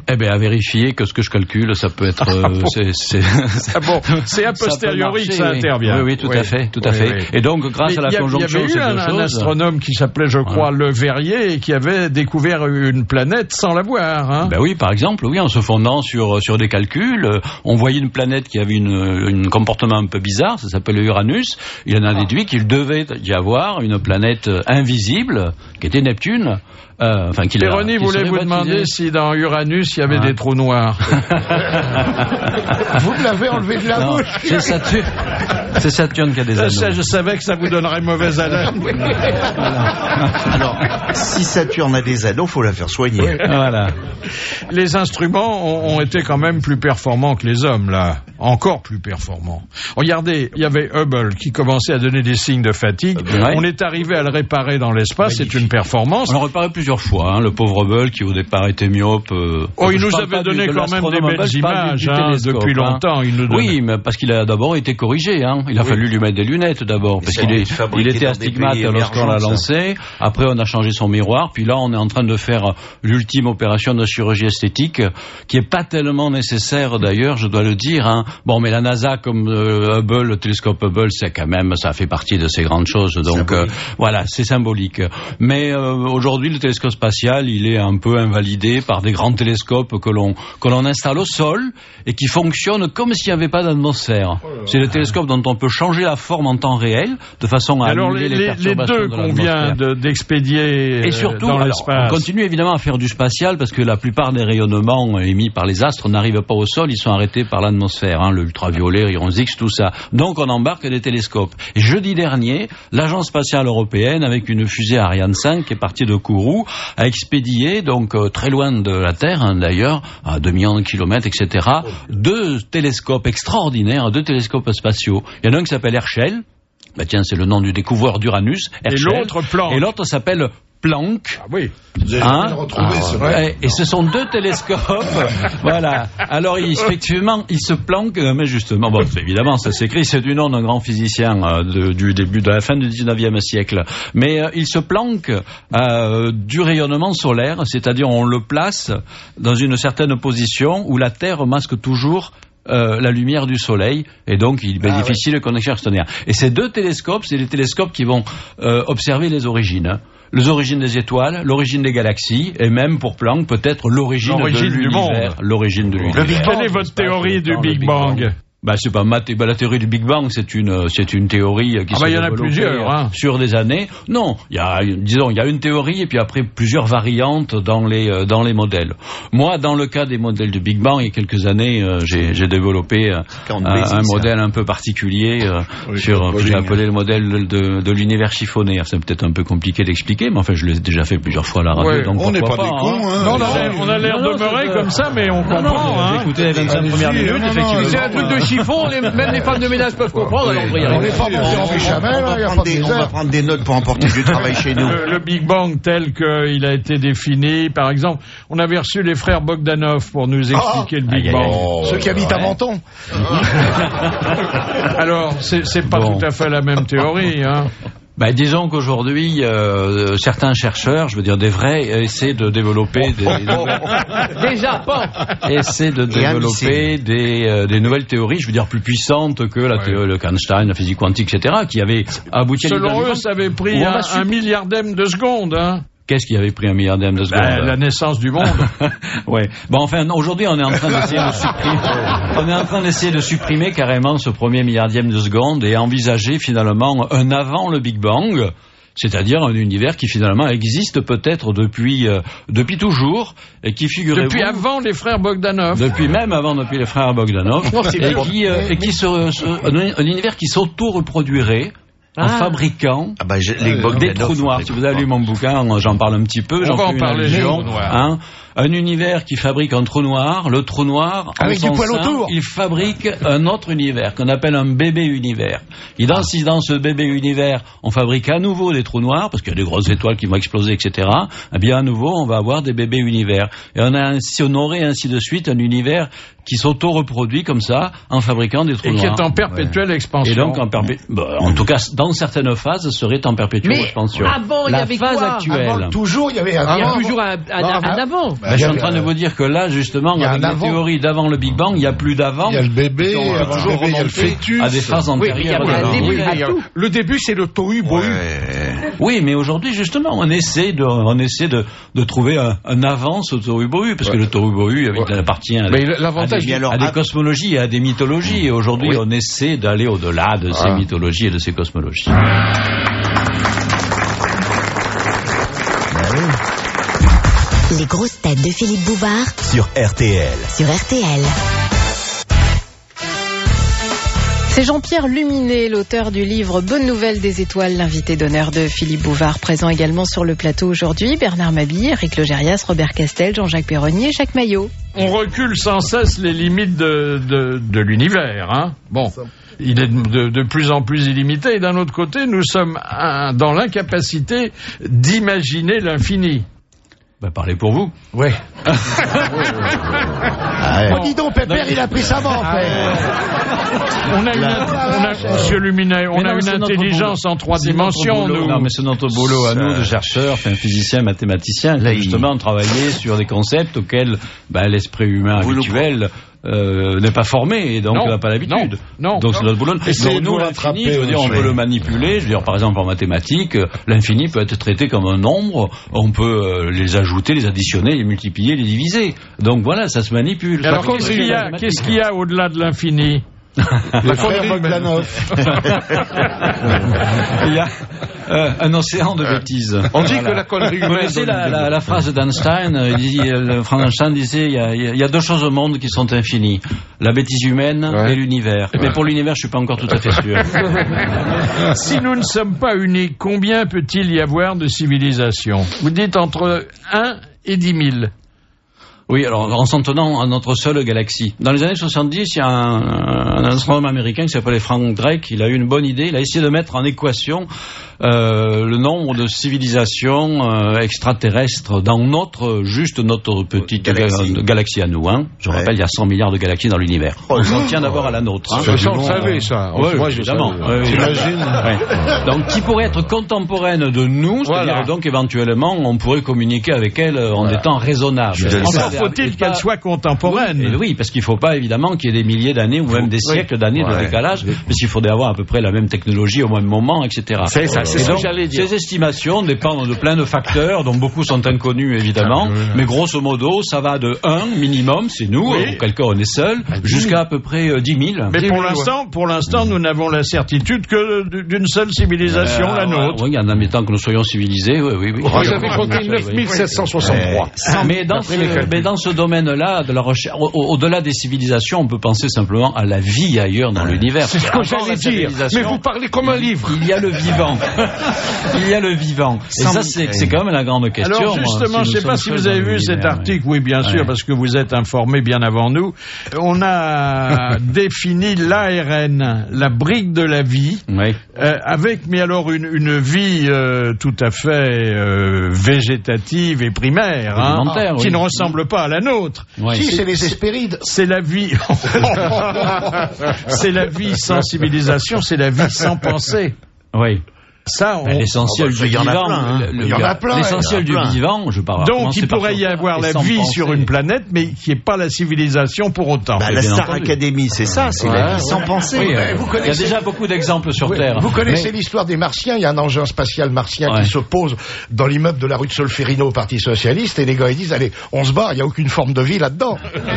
À vérifier que ce que je calcule, ça peut être... c'est a posteriori que ça intervient. Oui, tout à fait. Et donc, grâce à la conjonction de ces deux choses... Il y avait eu un astronome qui s'appelait, je crois, Le Verrier, et qui avait découvert une planète sans la voir. Oui, par exemple, en se fondant sur des calculs, on voyait une planète qui avait un comportement un peu bizarre, ça s'appelle Uranus. Il en a déduit qu'il devait y avoir une planète invisible, qui était Neptune. Péroni voulait vous demander si dans Uranus il y avait des trous noirs. Vous l'avez enlevé de la bouche. C'est Saturne qui a des anneaux. Je savais que ça vous donnerait mauvaise haleine. Alors, si Saturne a des anneaux, faut la faire soigner. Oui. Voilà. Les instruments ont été quand même plus performants que les hommes, là. Encore plus performants. Regardez, il y avait Hubble qui commençait à donner des signes de fatigue. On est arrivé à le réparer dans l'espace, c'est une performance. On l'a réparé plusieurs fois, le pauvre Hubble qui au départ était myope. Il nous avait donné quand même des belles images depuis longtemps. Oui, mais parce qu'il a d'abord été corrigé. Il a fallu lui mettre des lunettes d'abord, parce qu'il était astigmate lorsqu'on l'a lancé. Après, on a changé son miroir. Puis là, on est en train de faire l'ultime opération de chirurgie esthétique, qui est pas tellement nécessaire d'ailleurs, je dois le dire. Mais la NASA, comme Hubble, le télescope Hubble, c'est quand même, ça fait partie de ces grandes choses. Donc voilà, c'est symbolique. Mais aujourd'hui, le télescope spatial, il est un peu invalidé par des grands télescopes que l'on installe au sol et qui fonctionnent comme s'il n'y avait pas d'atmosphère. C'est le télescope dont on peut changer la forme en temps réel, de façon à annuler les perturbations de l'atmosphère. Les deux qu'on vient d'expédier et surtout, dans l'espace. On continue évidemment à faire du spatial parce que la plupart des rayonnements émis par les astres n'arrivent pas au sol, ils sont arrêtés par l'atmosphère, le ultraviolet, rayons X, tout ça. Donc on embarque des télescopes. Et jeudi dernier, l'Agence spatiale européenne, avec une fusée Ariane 5 qui est partie de Kourou, a expédié, donc très loin de la Terre, d'ailleurs, à 2 millions de kilomètres, etc., 2 télescopes extraordinaires, 2 télescopes spatiaux. Il y en a un qui s'appelle Herschel, c'est le nom du découvreur d'Uranus, Herschel, et l'autre Planck. Et l'autre s'appelle Planck. Vous avez retrouvé, c'est vrai. Et ce sont 2 télescopes. Voilà. Alors, effectivement, ils se planquent, mais justement, évidemment, ça s'écrit, c'est du nom d'un grand physicien de la fin du 19e siècle. Mais il se planque du rayonnement solaire, c'est-à-dire on le place dans une certaine position où la Terre masque toujours la lumière du soleil, et donc il bénéficie de connexions extraordinaires. Et ces 2 télescopes, c'est des télescopes qui vont observer les origines. Les origines des étoiles, l'origine des galaxies, et même pour Planck, peut-être l'origine de l'univers. L'origine de l'univers. Quelle est votre théorie du Big Bang ? Bah c'est pas la théorie du Big Bang, c'est une théorie qui s'est y en a développée plusieurs, sur des années. Non, il y a une théorie et puis après plusieurs variantes dans les modèles. Moi, dans le cas des modèles du Big Bang, il y a quelques années, j'ai développé un modèle un peu particulier que j'ai appelé le modèle de l'univers chiffonné. C'est peut-être un peu compliqué d'expliquer, mais enfin je l'ai déjà fait plusieurs fois à la radio. Ouais, donc on n'est pas des cons. Non, on a l'air demeuré comme ça, mais on comprend. J'ai écouté les 25 premières minutes, effectivement. C'est un truc de chiffon, même les femmes de ménage peuvent comprendre. Alors on n'est pas monté en béchamel, on va prendre des notes pour emporter du travail chez nous. Le Big Bang tel qu'il a été défini, par exemple, on avait reçu les frères Bogdanov pour nous expliquer le Big Bang. Ceux qui habitent à Menton. Alors, c'est pas tout à fait la même théorie, hein. Bah, disons qu'aujourd'hui, certains chercheurs, je veux dire des vrais, essaient de développer des nouvelles théories, je veux dire plus puissantes que la théorie de Einstein, la physique quantique, etc., qui avaient abouti à... Selon eux, ça avait pris un milliardième de seconde, hein. Qu'est-ce qui avait pris un milliardième de seconde? La naissance du monde. Ouais. Bon, enfin, aujourd'hui, on est en train d'essayer de supprimer carrément ce premier milliardième de seconde et envisager finalement un avant le Big Bang. C'est-à-dire un univers qui finalement existe peut-être depuis toujours et qui figure depuis avant les frères Bogdanov. Depuis les frères Bogdanov. Un univers qui s'auto-reproduirait. En fabriquant des trous noirs. Si vous avez lu mon bouquin, j'en parle un petit peu. On va en parler. Un univers qui fabrique un trou noir. Le trou noir, avec du poil autour, il fabrique un autre univers qu'on appelle un bébé univers. Et dans ce bébé univers, on fabrique à nouveau des trous noirs parce qu'il y a des grosses étoiles qui vont exploser, etc. Eh bien, à nouveau, on va avoir des bébés univers. Et on aurait ainsi de suite un univers qui s'auto-reproduit comme ça en fabriquant des trous noirs. Et qui est en perpétuelle expansion. Et donc en tout cas, dans certaines phases, serait en perpétuelle expansion. Avant, il y avait phase quoi actuelle. Avant, toujours, il y avait un avant. Je suis en train de vous dire que là, justement, avec la théorie d'avant le Big Bang, il n'y a plus d'avant. Il y a le bébé, il y a le fœtus. À des phases antérieures. Le début, c'est le tohu-bohu. Oui, mais aujourd'hui, justement, on essaie de trouver un avance au tohu-bohu, parce que le tohu-bohu appartient à des cosmologies et à des mythologies. Et aujourd'hui, on essaie d'aller au-delà de ces mythologies et de ces cosmologies. Les grosses têtes de Philippe Bouvard sur RTL. C'est Jean-Pierre Luminet, l'auteur du livre Bonne Nouvelle des Étoiles, l'invité d'honneur de Philippe Bouvard, présent également sur le plateau aujourd'hui. Bernard Mabille, Eric Logérias, Robert Castel, Jean-Jacques Perroni et Jacques Maillot. On recule sans cesse les limites de l'univers, hein. Bon. Il est de plus en plus illimité. Et d'un autre côté, nous sommes dans l'incapacité d'imaginer l'infini. Parlez pour vous. Ouais. Dis donc, Pépère, il a pris sa mort, Monsieur Luminet, on a une intelligence en 3 dimensions, nous. Non, mais c'est notre boulot à nous, de chercheurs, physiciens, mathématiciens, qui justement travailler sur des concepts auxquels l'esprit humain habituel n'est pas formé et donc n'a pas l'habitude. Donc c'est notre boulot. Et nous, l'infini, je veux dire, on peut le manipuler. Je veux dire, par exemple, en mathématiques, l'infini peut être traité comme un nombre. On peut les ajouter, les additionner, les multiplier, les diviser. Donc voilà, ça se manipule. Alors qu'est-ce qu'il y a au-delà de l'infini? Le frère Bogdanov. Il y a un océan de bêtises. On dit que la connerie... Vous connaissez la phrase d'Einstein? Einstein disait il y a 2 choses au monde qui sont infinies, la bêtise humaine et l'univers. Mais pour l'univers, je suis pas encore tout à fait sûr. Si nous ne sommes pas uniques, combien peut-il y avoir de civilisations? Vous dites entre 1 et 10 000. Oui, alors en s'en tenant à notre seule galaxie. Dans les années 70, il y a un astronome américain qui s'appelait Frank Drake. Il a eu une bonne idée. Il a essayé de mettre en équation le nombre de civilisations extraterrestres dans notre petite galaxie à nous. Hein. Je rappelle, il y a 100 milliards de galaxies dans l'univers. On s'en tient d'abord à la nôtre. Hein. Ça, on le savait, ça. Oui, évidemment. T'imagines? Donc, qui pourrait être contemporaine de nous, c'est-à-dire donc éventuellement, on pourrait communiquer avec elle en des temps raisonnables. faut-il qu'elle soit contemporaine. Oui, parce qu'il ne faut pas évidemment qu'il y ait des milliers d'années ou même des siècles d'années de décalage, parce qu'il faudrait avoir à peu près la même technologie au même moment, etc. C'est ça, c'est ce que j'allais dire. Ces estimations dépendent de plein de facteurs, dont beaucoup sont inconnus évidemment, mais grosso modo, ça va de 1 minimum, c'est nous, auquel cas on est seul, jusqu'à à peu près 10 000. Mais pour l'instant, nous n'avons la certitude que d'une seule civilisation, la nôtre. Oui, en admettant que nous soyons civilisés, oui. Vous avez compté 9763. Mais dans ce domaine-là, de la recherche, au-delà des civilisations, on peut penser simplement à la vie ailleurs dans l'univers. C'est ce que j'allais dire. Mais vous parlez comme un livre. Il y a le vivant. Il y a le vivant. Et ça, c'est quand même la grande question. Alors justement, je ne sais pas si vous avez vu cet article. Oui, bien sûr, parce que vous êtes informés bien avant nous. On a défini l'ARN, la brique de la vie, avec, mais alors une vie tout à fait végétative et primaire, qui ne ressemble pas à la nôtre. Si, c'est les Hespérides. C'est la vie. C'est la vie sans civilisation, c'est la vie sans pensée. Oui. Ça, l'essentiel du vivant, l'essentiel du vivant, je parle. Donc, il pourrait y avoir la vie sur une planète, mais qui n'est pas la civilisation pour autant. La Star Academy, c'est ça, c'est la vie sans pensée. Il y a déjà beaucoup d'exemples sur Terre. Vous connaissez l'histoire des Martiens. Il y a un engin spatial martien qui se pose dans l'immeuble de la rue de Solferino au Parti Socialiste, et les gars ils disent allez, on se barre, il n'y a aucune forme de vie là-dedans.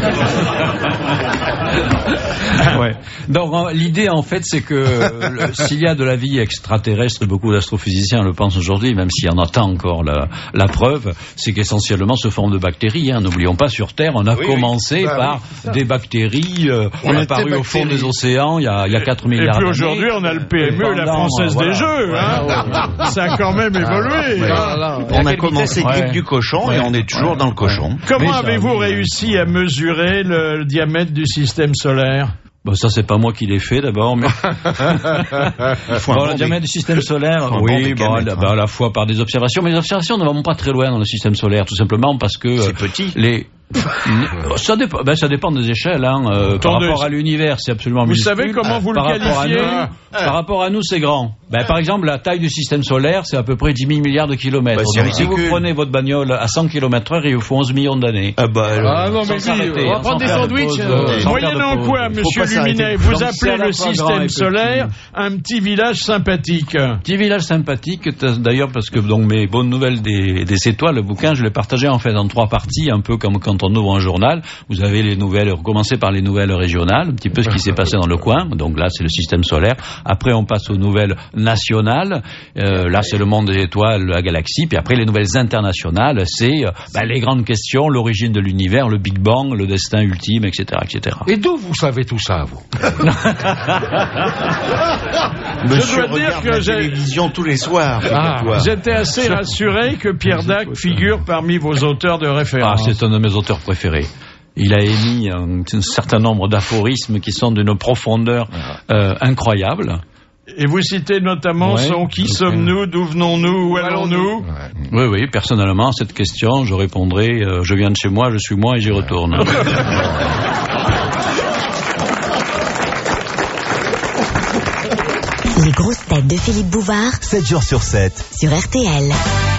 Donc l'idée en fait c'est que s'il y a de la vie extraterrestre, beaucoup d'astrophysiciens le pensent aujourd'hui, même s'il y en a tant encore la preuve, c'est qu'essentiellement ce forme de bactéries. N'oublions pas, sur Terre, on a commencé par des bactéries apparues au fond des océans il y a 4 milliards d'années. Et puis aujourd'hui, on a le PME, la Française des Jeux. Ça a quand même évolué. On a commencé grippe du cochon et on est toujours dans le cochon. Comment avez-vous réussi à mesurer le diamètre du système solaire ? Ça c'est pas moi qui l'ai fait d'abord, mais le diamètre du système solaire, à la fois par des observations, mais les observations ne vont pas très loin dans le système solaire, tout simplement parce que c'est petit. Ça dépend des échelles. Par rapport à l'univers, c'est absolument minuscule. Vous savez comment vous le qualifiez ? Par rapport à nous, c'est grand. Par exemple, la taille du système solaire, c'est à peu près 10 000 milliards de kilomètres. Donc, si vous prenez votre bagnole à 100 km/h, il vous faut 11 millions d'années. Non, mais on va prendre des sandwichs. Moyennant quoi, monsieur Luminet, vous appelez le système solaire un petit village sympathique. Petit village sympathique, d'ailleurs, parce que mes bonnes nouvelles des étoiles, le bouquin, je l'ai partagé en fait en 3 parties, un peu comme quand on ouvre un journal. Vous avez les nouvelles, commencez par les nouvelles régionales, un petit peu ce qui s'est passé dans le coin. Donc là, c'est le système solaire. Après, on passe aux nouvelles nationales. Là, c'est le monde des étoiles, la galaxie. Puis après, les nouvelles internationales, c'est les grandes questions, l'origine de l'univers, le Big Bang, le destin ultime, etc., etc. Et d'où vous savez tout ça, vous ? Je dois dire que j'ai télévision tous les soirs. J'étais assez rassuré que Pierre Dac figure parmi vos auteurs de référence. C'est un de mes auteurs préférés. Il a émis un certain nombre d'aphorismes qui sont d'une profondeur incroyable. Et vous citez notamment qui sommes-nous, d'où venons-nous, où allons-nous ? Oui, personnellement, à cette question, je répondrai je viens de chez moi, je suis moi et j'y retourne. Les grosses têtes de Philippe Bouvard, 7 jours sur 7, sur RTL.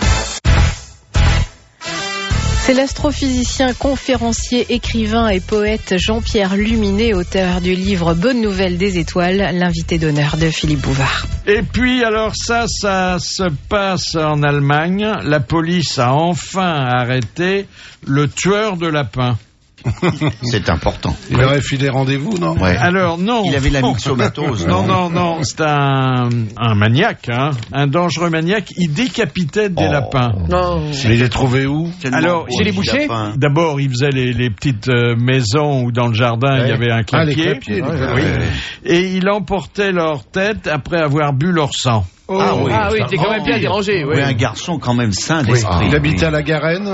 C'est l'astrophysicien, conférencier, écrivain et poète Jean-Pierre Luminet, auteur du livre Bonne Nouvelle des Étoiles, l'invité d'honneur de Philippe Bouvard. Et puis alors ça se passe en Allemagne. La police a enfin arrêté le tueur de lapins. C'est important. Il aurait filé rendez-vous, non ? Alors non. Il avait la myxomatose. Non. C'est un maniaque, un dangereux maniaque. Il décapitait des lapins. Non. Il les trouvait où ? Alors, chez les bouchers. D'abord, il faisait les petites maisons où dans le jardin il y avait un clapier. Les clapiers. Et il emportait leur tête après avoir bu leur sang. T'es quand même bien dérangé. Oui, un garçon quand même sain d'esprit. Il habitait à la Garenne.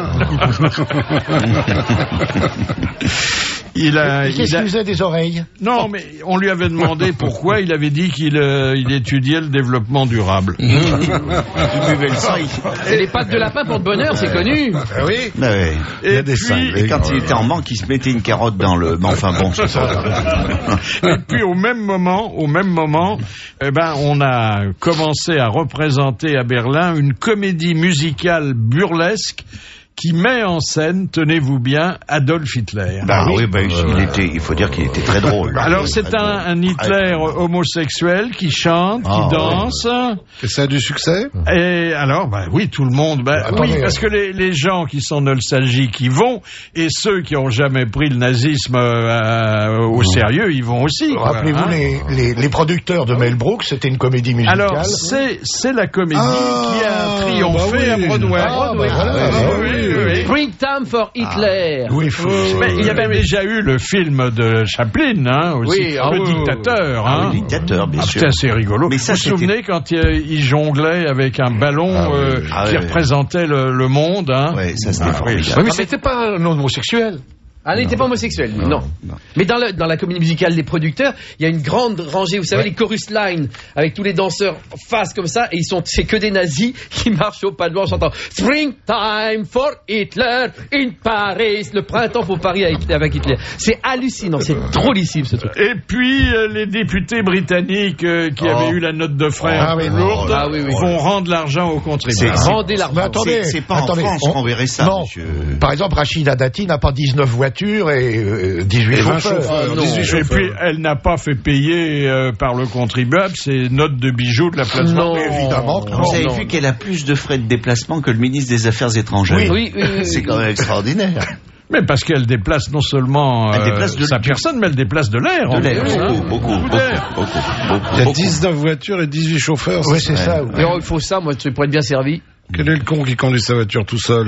Qu'est-ce qu'il faisait des oreilles ? Non, mais on lui avait demandé pourquoi. Il avait dit qu'il étudiait le développement durable. Il buvait le sang. Et les pattes de lapin pour le bonheur, c'est connu. Oui. Il y a des seins. Et quand il était en manque, il se mettait une carotte dans le. Enfin bon, c'est ça. Et puis au même moment, on a commencé à représenter à Berlin une comédie musicale burlesque qui met en scène, tenez-vous bien, Adolf Hitler. Il faut dire qu'il était très drôle. Alors c'est un Hitler homosexuel qui chante, qui danse. Et ça a du succès? Et alors, oui, tout le monde. Oui, parce que les gens qui sont nostalgiques, ils vont, et ceux qui ont jamais pris le nazisme au sérieux, ils vont aussi. Rappelez-vous, les producteurs de Mel Brooks, c'était une comédie musicale. Alors c'est la comédie qui a triomphé à Broadway. Springtime for Hitler. Mais il y avait déjà eu le film de Chaplin, aussi, le dictateur. Le dictateur, bien sûr. C'était assez rigolo. Mais vous vous souvenez quand il jonglait avec un ballon qui représentait le monde? Oui, ça c'était formidable. Mais c'était pas un homosexuel. Ah, il n'était pas homosexuel, non. Mais dans la comédie musicale des producteurs, il y a une grande rangée, vous savez, les chorus lines, avec tous les danseurs face comme ça, et c'est que des nazis qui marchent au pas de en chantant Springtime for Hitler in Paris, le printemps pour Paris avec Hitler. C'est hallucinant, c'est drôlissime ce truc. Et puis les députés britanniques qui avaient eu la note de frais un peu lourde vont rendre l'argent aux contribuables. Rendez l'argent. Attendez, c'est pas en France qu'on verrait ça, monsieur. Par exemple, Rachida Dati n'a pas 19 voitures et 18 chauffeurs. Et puis, elle n'a pas fait payer par le contribuable ses notes de bijoux de la place Vendôme. Évidemment. Vous avez vu qu'elle a plus de frais de déplacement que le ministre des Affaires étrangères. Oui. C'est quand même extraordinaire. Mais parce qu'elle déplace non seulement sa personne, mais elle déplace de l'air. De l'air, beaucoup. Il y a 19 voitures et 18 chauffeurs. Oui, c'est ça. Alors, il faut ça, moi, tu pourrais être bien servi. Quel est le con qui conduit sa voiture tout seul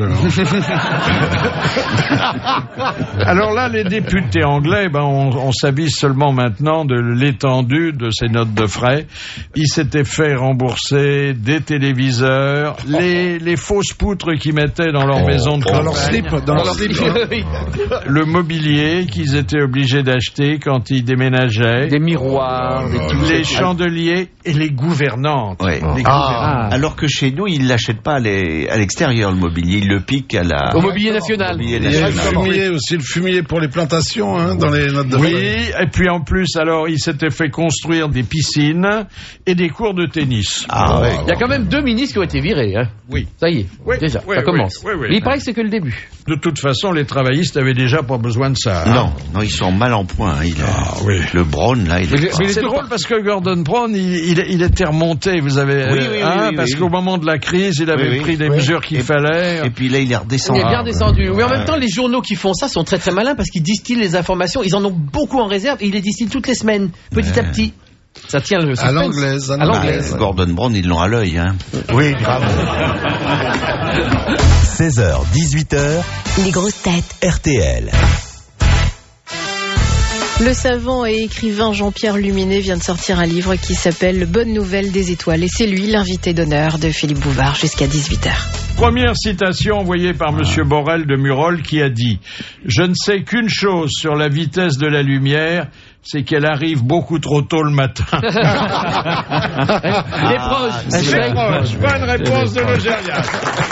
Alors là, les députés anglais, on s'avise seulement maintenant de l'étendue de ces notes de frais. Ils s'étaient fait rembourser des téléviseurs, les fausses poutres qu'ils mettaient dans leur maison de campagne, dans leur slip. Le mobilier qu'ils étaient obligés d'acheter quand ils déménageaient, des miroirs, les chandeliers et les gouvernantes. Alors que chez nous, ils l'achètent pas à l'extérieur, le mobilier, ils le piquent au mobilier national. Il y a le fumier aussi, le fumier pour les plantations, dans les notes de frais. Oui, et puis en plus, alors, ils s'étaient fait construire des piscines et des cours de tennis. Il y a quand même 2 ministres qui ont été virés. Oui. Ça y est, déjà, ça commence. Oui. Mais il paraît que c'est que le début. De toute façon, les travaillistes avaient déjà pas besoin de ça. Non, ils sont mal en point. Le Brown, là, Mais c'est drôle parce que Gordon Brown, il était remonté, vous avez... parce qu'au moment de la crise, il avait pris les mesures qu'il fallait. Et puis là, il est redescendu. Il est bien descendu. Oui, en même temps, les journaux qui font ça sont très très malins parce qu'ils distillent les informations. Ils en ont beaucoup en réserve et ils les distillent toutes les semaines, petit à petit. Ça tient le suspense. À l'anglaise. Gordon Brown, ils l'ont à l'œil. Oui, grave. 16h, 18h. Les grosses têtes. RTL. Le savant et écrivain Jean-Pierre Luminet vient de sortir un livre qui s'appelle Bonne nouvelle des étoiles. Et c'est lui l'invité d'honneur de Philippe Bouvard jusqu'à 18h. Première citation envoyée par Monsieur Borel de Murol qui a dit « Je ne sais qu'une chose sur la vitesse de la lumière, c'est qu'elle arrive beaucoup trop tôt le matin. » Les proches. C'est proche. Bonne réponse de Logérias.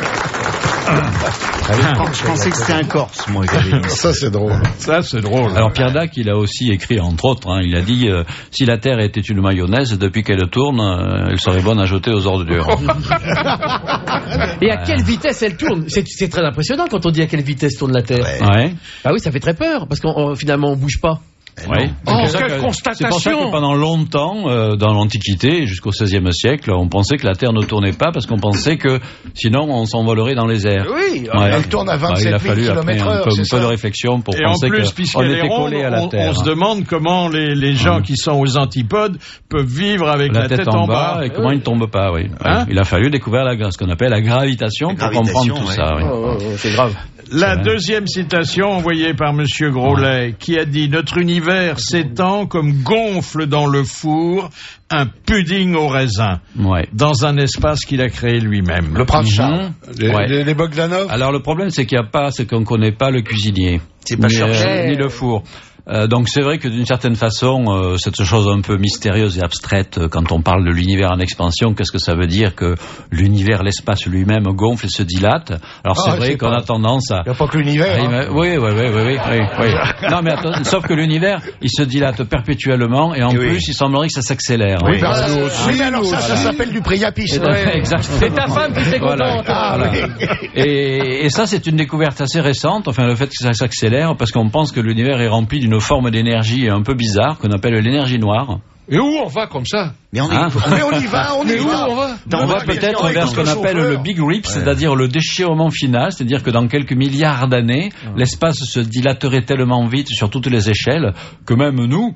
Je pensais que c'était un Corse, moi. Ça, c'est drôle. Ça, c'est drôle. Alors, Pierre Dac, il a aussi écrit, entre autres, il a dit si la Terre était une mayonnaise, depuis qu'elle tourne, elle serait bonne à jeter aux ordures. Et à quelle vitesse elle tourne? C'est très impressionnant quand on dit à quelle vitesse tourne la Terre. Ouais. Ah oui, ça fait très peur, parce qu'on finalement on bouge pas. Oui. Quelle constatation! C'est pour ça que pendant longtemps, dans l'Antiquité, jusqu'au XVIe siècle, on pensait que la Terre ne tournait pas parce qu'on pensait que sinon on s'envolerait dans les airs. Oui, elle tourne à 27 000 km/h. Un peu de réflexion pour penser qu'on était collé à la Terre. On se demande comment les gens qui sont aux antipodes peuvent vivre avec la tête en bas. Et comment ils ne tombent pas, oui. Il a fallu découvrir ce qu'on appelle la gravitation pour comprendre tout ça. C'est grave. La deuxième citation envoyée par Monsieur Grolet qui a dit « Notre univers s'étend comme gonfle dans le four un pudding au raisin dans un espace qu'il a créé lui-même. » Le prince Charles. Les Bogdanov. Alors le problème c'est qu'il n'y a pas, c'est qu'on ne connaît pas le cuisinier. C'est pas cherché. Ni le four. Donc c'est vrai que d'une certaine façon, cette chose un peu mystérieuse et abstraite, quand on parle de l'univers en expansion, qu'est-ce que ça veut dire que l'univers, l'espace lui-même gonfle et se dilate? Alors c'est vrai qu'on a tendance à... Il n'y a pas que l'univers. Oui. Non mais attends, sauf que l'univers, il se dilate perpétuellement et en plus, il semblerait que ça s'accélère. Oui, alors ça s'appelle du priapisme. Exactement. C'est ta femme qui s'est contente. Voilà. Et ça, c'est une découverte assez récente, enfin le fait que ça s'accélère, parce qu'on pense que l'univers est rempli d'une forme d'énergie un peu bizarre qu'on appelle l'énergie noire. Et où on va comme ça? Mais on y va. On va peut-être vers ce qu'on appelle le Big Rip, c'est-à-dire le déchirement final, c'est-à-dire que dans quelques milliards d'années, l'espace se dilaterait tellement vite sur toutes les échelles que même nous,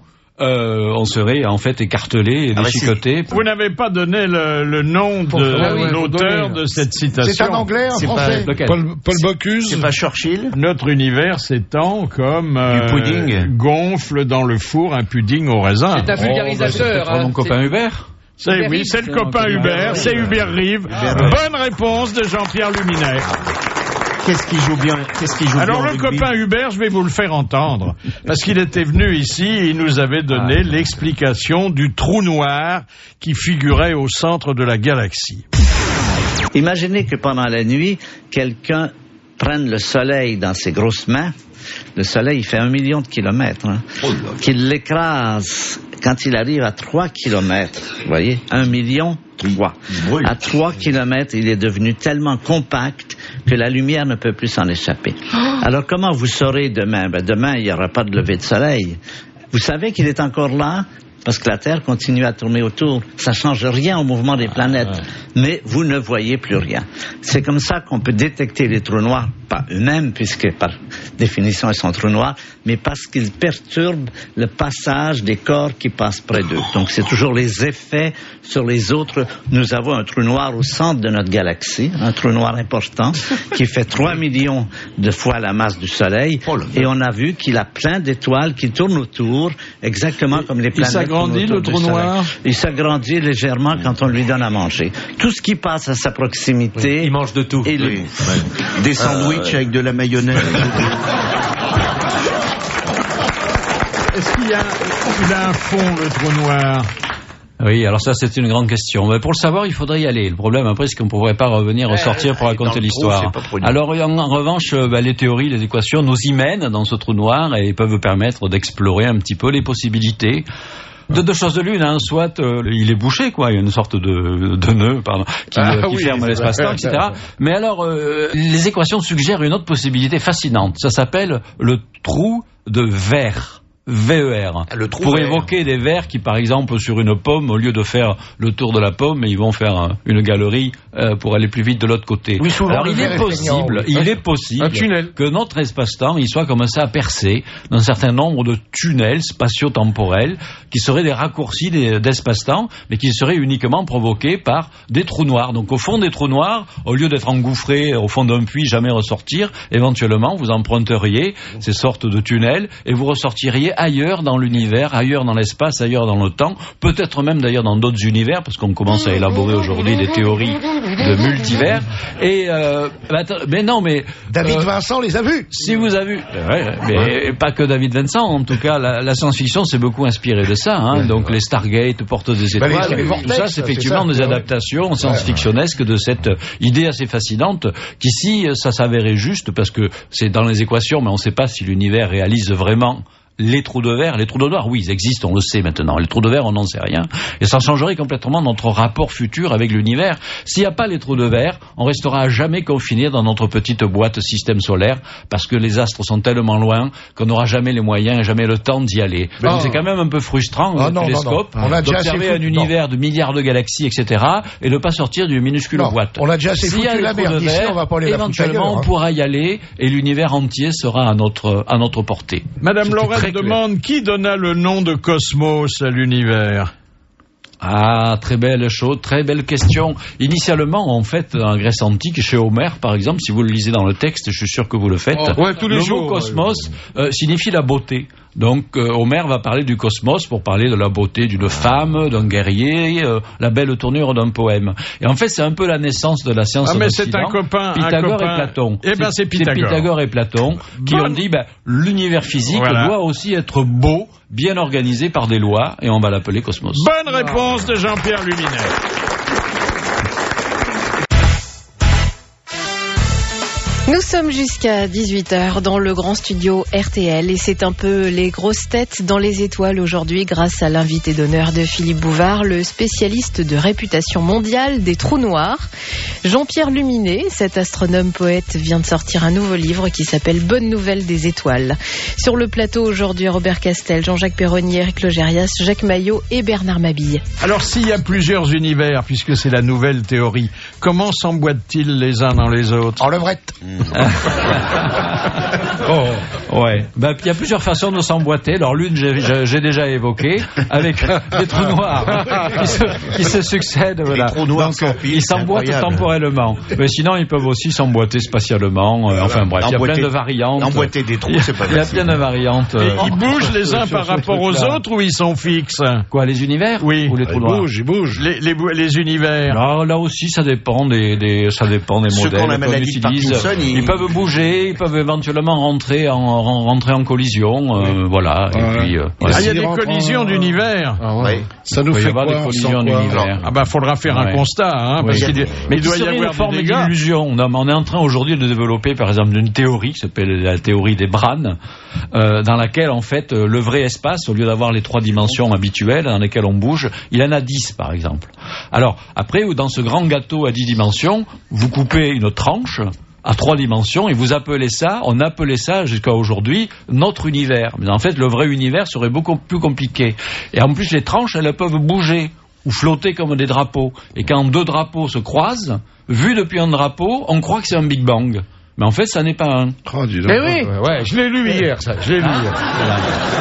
on serait en fait écartelé et déchiqueté. Vous n'avez pas donné le nom de l'auteur de cette citation. C'est un anglais, un français. Paul Bocuse. C'est pas Churchill. Notre univers s'étend comme du pudding. Gonfle dans le four un pudding au raisin. C'est un vulgarisateur. C'est mon copain Hubert. C'est le copain Hubert, c'est Hubert Rive. Bonne réponse de Jean-Pierre Luminet. Qu'est-ce qui joue bien? Alors le copain Hubert, je vais vous le faire entendre, parce qu'il était venu ici et il nous avait donné l'explication du trou noir qui figurait au centre de la galaxie. Imaginez que pendant la nuit, quelqu'un prenne le soleil dans ses grosses mains. Le soleil, il fait 1 million de kilomètres. Qu'il l'écrase quand il arrive à 3 kilomètres. Vous voyez, 1 million, 3. À 3 kilomètres, il est devenu tellement compact que la lumière ne peut plus s'en échapper. Alors, comment vous saurez demain? Demain, il n'y aura pas de lever de soleil. Vous savez qu'il est encore là? Parce que la Terre continue à tourner autour. Ça ne change rien au mouvement des planètes. Mais vous ne voyez plus rien. C'est comme ça qu'on peut détecter les trous noirs, pas eux-mêmes, puisque par définition ils sont trous noirs, mais parce qu'ils perturbent le passage des corps qui passent près d'eux. Donc c'est toujours les effets sur les autres. Nous avons un trou noir au centre de notre galaxie, un trou noir important, qui fait 3 millions de fois la masse du Soleil, et on a vu qu'il a plein d'étoiles qui tournent autour, exactement comme les planètes. Le trou noir? Il s'agrandit légèrement quand on lui donne à manger. Tout ce qui passe à sa proximité, il mange de tout. Et des sandwichs avec de la mayonnaise. Est-ce qu'il a un fond, le trou noir? Oui, alors ça c'est une grande question. Mais pour le savoir, il faudrait y aller. Le problème après, c'est qu'on ne pourrait pas revenir ressortir pour raconter l'histoire. Alors en revanche, les théories, les équations nous y mènent dans ce trou noir et peuvent permettre d'explorer un petit peu les possibilités. De deux choses de l'une, soit il est bouché, quoi, il y a une sorte de nœud, qui ferme l'espace-temps, etc. Mais alors, les équations suggèrent une autre possibilité fascinante. Ça s'appelle le trou de verre. VER, pour évoquer des vers qui, par exemple, sur une pomme, au lieu de faire le tour de la pomme, ils vont faire une galerie pour aller plus vite de l'autre côté. Oui, alors il est possible que notre espace-temps il soit comme ça percé d'un certain nombre de tunnels spatio-temporels qui seraient des raccourcis d'espace-temps, mais qui seraient uniquement provoqués par des trous noirs. Donc au fond des trous noirs, au lieu d'être engouffrés au fond d'un puits, jamais ressortir, éventuellement vous emprunteriez ces sortes de tunnels et vous ressortiriez ailleurs dans l'univers, ailleurs dans l'espace, ailleurs dans le temps, peut-être même d'ailleurs dans d'autres univers, parce qu'on commence à élaborer aujourd'hui des théories de multivers. Et mais David Vincent les a vus. Si vous avez vu, mais pas que David Vincent. En tout cas, la science-fiction s'est beaucoup inspirée de ça. Donc les Stargate, Porte des étoiles, tout ça, c'est effectivement des adaptations science-fictionnesques de cette idée assez fascinante. Qu'ici, ça s'avérait juste parce que c'est dans les équations, mais on ne sait pas si l'univers réalise vraiment. Les trous de verre, les trous de noir, oui, ils existent, on le sait maintenant. Les trous de verre, on n'en sait rien. Et ça changerait complètement notre rapport futur avec l'univers. S'il n'y a pas les trous de verre, on restera à jamais confiné dans notre petite boîte système solaire, parce que les astres sont tellement loin qu'on n'aura jamais les moyens et jamais le temps d'y aller. Donc c'est quand même un peu frustrant, le télescope, d'observer un univers de milliards de galaxies, etc., et de ne pas sortir d'une minuscule boîte. On a déjà assez foutu la merde ici, on va pas aller la foutre ailleurs. Éventuellement, on pourra y aller, et l'univers entier sera à notre portée. Madame Lorette demande qui donna le nom de Cosmos à l'univers. Ah, très belle chose, très belle question. Initialement, en fait, en Grèce antique, chez Homère, par exemple, si vous le lisez dans le texte, je suis sûr que vous le faites, tous les le jours, mot cosmos signifie la beauté. Donc Homère va parler du cosmos pour parler de la beauté d'une femme, d'un guerrier, la belle tournure d'un poème. Et en fait, c'est un peu la naissance de la science. Ah mais c'est un copain, Pythagore et Platon. Eh ben c'est Pythagore. C'est Pythagore et Platon qui ont dit l'univers physique doit aussi être beau, bien organisé par des lois, et on va l'appeler cosmos. Bonne réponse de Jean-Pierre Luminet. Nous sommes jusqu'à 18h dans le grand studio RTL et c'est un peu les grosses têtes dans les étoiles aujourd'hui grâce à l'invité d'honneur de Philippe Bouvard, le spécialiste de réputation mondiale des trous noirs. Jean-Pierre Luminet, cet astronome poète, vient de sortir un nouveau livre qui s'appelle Bonne nouvelle des étoiles. Sur le plateau aujourd'hui, Robert Castel, Jean-Jacques Perroni, Éric Logérias, Jacques Maillot et Bernard Mabille. Alors s'il y a plusieurs univers, puisque c'est la nouvelle théorie, comment s'emboîtent-ils les uns dans les autres? En levrette. Ouais. Il y a plusieurs façons de s'emboîter. Alors l'une, j'ai déjà évoqué, avec des trous noirs qui se succèdent. Voilà. Les trous noirs. Donc ils s'emboîtent temporellement. Mais sinon, ils peuvent aussi s'emboîter spatialement. Enfin bref, il y a plein de variantes. Emboîter des trous, c'est pas facile. Il y a plein de variantes. Et ils bougent les uns par rapport aux autres ou ils sont fixes? Quoi, les univers? Oui. Ou les trous noirs? Ils bougent. Les univers. Alors, là aussi, ça dépend des modèles qu'on utilise. Ils peuvent bouger, ils peuvent éventuellement rentrer en collision, voilà. Et puis, il y a des collisions d'univers. Ça nous fait quoi? Des collisions d'univers. Faudra faire un constat, parce qu'il doit y avoir une forme des dégâts. d'illusion. On est en train aujourd'hui de développer, par exemple, une théorie qui s'appelle la théorie des branes, dans laquelle, en fait, le vrai espace, au lieu d'avoir les 3 dimensions habituelles dans lesquelles on bouge, il en a 10, par exemple. Alors, après, dans ce grand gâteau à 10 dimensions, vous coupez une tranche à 3 dimensions et on appelait ça jusqu'à aujourd'hui notre univers. Mais en fait, le vrai univers serait beaucoup plus compliqué. Et en plus, les tranches, elles peuvent bouger ou flotter comme des drapeaux. Et quand 2 drapeaux se croisent, vu depuis un drapeau, on croit que c'est un Big Bang. Mais en fait, ça n'est pas un. Oh, dis donc. Mais oui, je l'ai lu hier, ça. Voilà.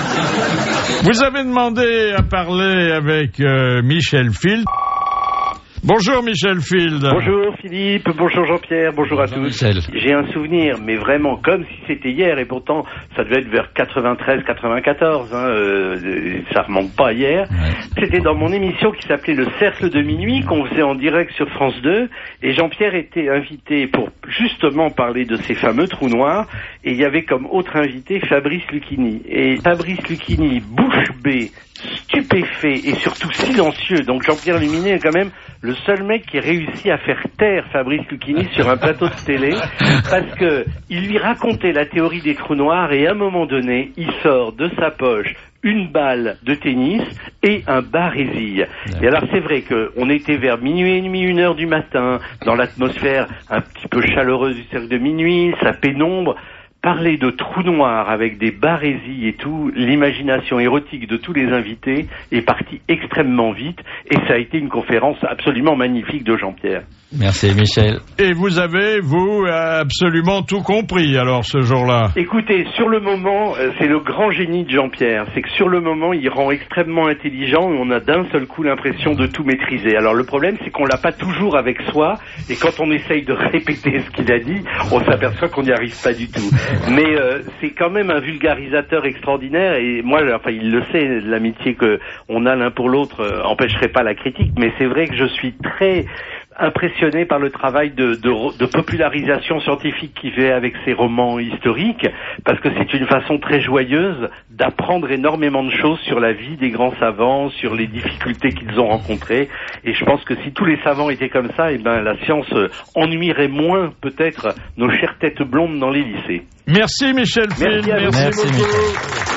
Vous avez demandé à parler avec Michel Field. Bonjour Michel Field. Bonjour Philippe, bonjour Jean-Pierre, bonjour à tous. Michel. J'ai un souvenir, mais vraiment comme si c'était hier, et pourtant ça devait être vers 93-94, ça remonte pas hier. Ouais. C'était dans mon émission qui s'appelait Le Cercle de Minuit, qu'on faisait en direct sur France 2, et Jean-Pierre était invité pour justement parler de ces fameux trous noirs, et il y avait comme autre invité Fabrice Lucchini. Et Fabrice Lucchini, bouche bée, stupéfait et surtout silencieux. Donc Jean-Pierre Luminet est quand même le seul mec qui a réussi à faire taire Fabrice Lucchini sur un plateau de télé, parce que il lui racontait la théorie des trous noirs et à un moment donné, il sort de sa poche une balle de tennis et un barésil. Et alors c'est vrai qu'on était vers minuit et demi, 1h du matin, dans l'atmosphère un petit peu chaleureuse du cercle de minuit, sa pénombre. Parler de trous noirs avec des barésies et tout, l'imagination érotique de tous les invités est partie extrêmement vite et ça a été une conférence absolument magnifique de Jean-Pierre. Merci Michel. Et vous avez, absolument tout compris alors ce jour-là? Écoutez, sur le moment, c'est le grand génie de Jean-Pierre, c'est que sur le moment, il rend extrêmement intelligent et on a d'un seul coup l'impression de tout maîtriser. Alors le problème, c'est qu'on l'a pas toujours avec soi et quand on essaye de répéter ce qu'il a dit, on s'aperçoit qu'on n'y arrive pas du tout. Mais c'est quand même un vulgarisateur extraordinaire et moi, il le sait, l'amitié que on a l'un pour l'autre empêcherait pas la critique, mais c'est vrai que je suis très impressionné par le travail de popularisation scientifique qu'il fait avec ses romans historiques, parce que c'est une façon très joyeuse d'apprendre énormément de choses sur la vie des grands savants, sur les difficultés qu'ils ont rencontrées, et je pense que si tous les savants étaient comme ça, la science ennuierait moins peut-être nos chères têtes blondes dans les lycées. Merci Michel Field, merci beaucoup. Michel.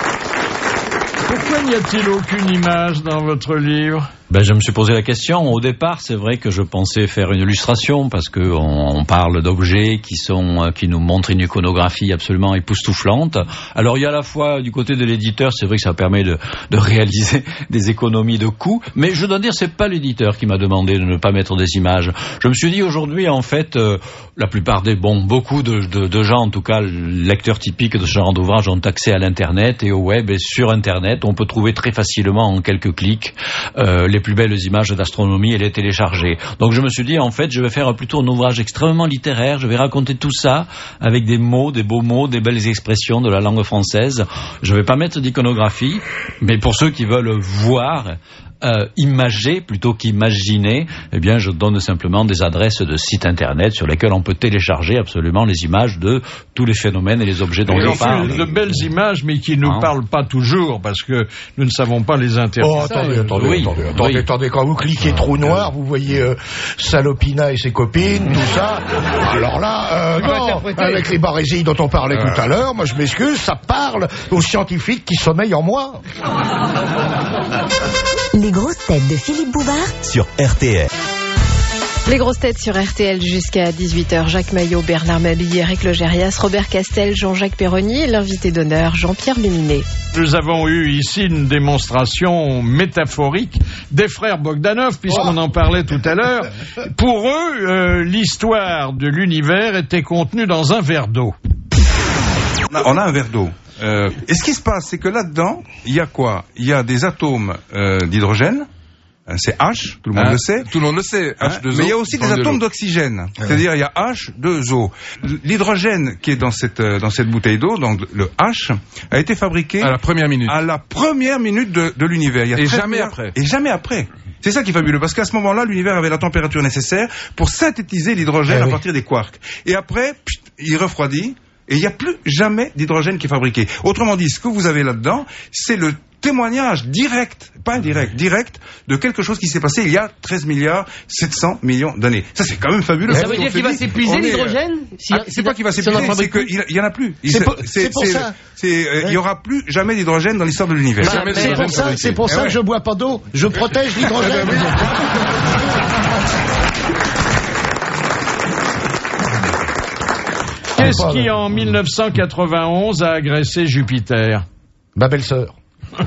Pourquoi n'y a-t-il aucune image dans votre livre? Je me suis posé la question. Au départ, c'est vrai que je pensais faire une illustration parce que on parle d'objets qui nous montrent une iconographie absolument époustouflante. Alors il y a à la fois du côté de l'éditeur, c'est vrai que ça permet de réaliser des économies de coûts, mais je dois dire c'est pas l'éditeur qui m'a demandé de ne pas mettre des images. Je me suis dit aujourd'hui en fait la plupart beaucoup de gens, en tout cas lecteurs typiques de ce genre d'ouvrage, ont accès à l'internet et au web, et sur internet on peut trouver très facilement en quelques clics les plus belles images d'astronomie et les télécharger. Donc je me suis dit, en fait, je vais faire plutôt un ouvrage extrêmement littéraire, je vais raconter tout ça avec des mots, des beaux mots, des belles expressions de la langue française. Je vais pas mettre d'iconographie, mais pour ceux qui veulent voir, imager plutôt qu'imaginer, eh bien je donne simplement des adresses de sites internet sur lesquels on peut télécharger absolument les images de tous les phénomènes et les objets dont on parle. De belles images, mais qui ne nous parlent pas toujours, parce que nous ne savons pas les interpréter. Attendez, quand vous cliquez trou noir, vous voyez Salopina et ses copines, tout ça. Alors là, non, avec les barésilles dont on parlait tout à l'heure, moi je m'excuse, ça parle aux scientifiques qui sommeillent en moi. Les grosses têtes de Philippe Bouvard sur RTL. Les grosses têtes sur RTL jusqu'à 18h. Jacques Maillot, Bernard Mabille, Eric Logérias, Robert Castel, Jean-Jacques Perroni et l'invité d'honneur, Jean-Pierre Luminet. Nous avons eu ici une démonstration métaphorique des frères Bogdanov, puisqu'on en parlait tout à l'heure. Pour eux, l'histoire de l'univers était contenue dans un verre d'eau. On a un verre d'eau. Et ce qui se passe, c'est que là-dedans, il y a quoi? Il y a des atomes d'hydrogène, c'est H, tout le monde le sait. Tout le monde le sait, H2O. Mais il y a aussi des atomes d'oxygène, c'est-à-dire il y a H2O. L'hydrogène qui est dans cette bouteille d'eau, donc le H, a été fabriqué à la première minute. À la première minute de l'univers. Et jamais après. Et jamais après. C'est ça qui est fabuleux, parce qu'à ce moment-là, l'univers avait la température nécessaire pour synthétiser l'hydrogène à partir des quarks. Et après, il refroidit. Et il n'y a plus jamais d'hydrogène qui est fabriqué. Autrement dit, ce que vous avez là-dedans, c'est le témoignage direct, pas indirect, direct, de quelque chose qui s'est passé il y a 13 milliards 700 millions d'années. Ça, c'est quand même fabuleux. Ça veut dire qu'il va s'épuiser l'hydrogène? C'est pas qu'il va s'épuiser, c'est qu'il y en a plus. C'est pour ça. Il y aura plus jamais d'hydrogène dans l'histoire de l'univers. C'est pour ça que je bois pas d'eau. Je protège l'hydrogène. Qu'est-ce qui, en 1991, a agressé Jupiter? Ma belle-sœur.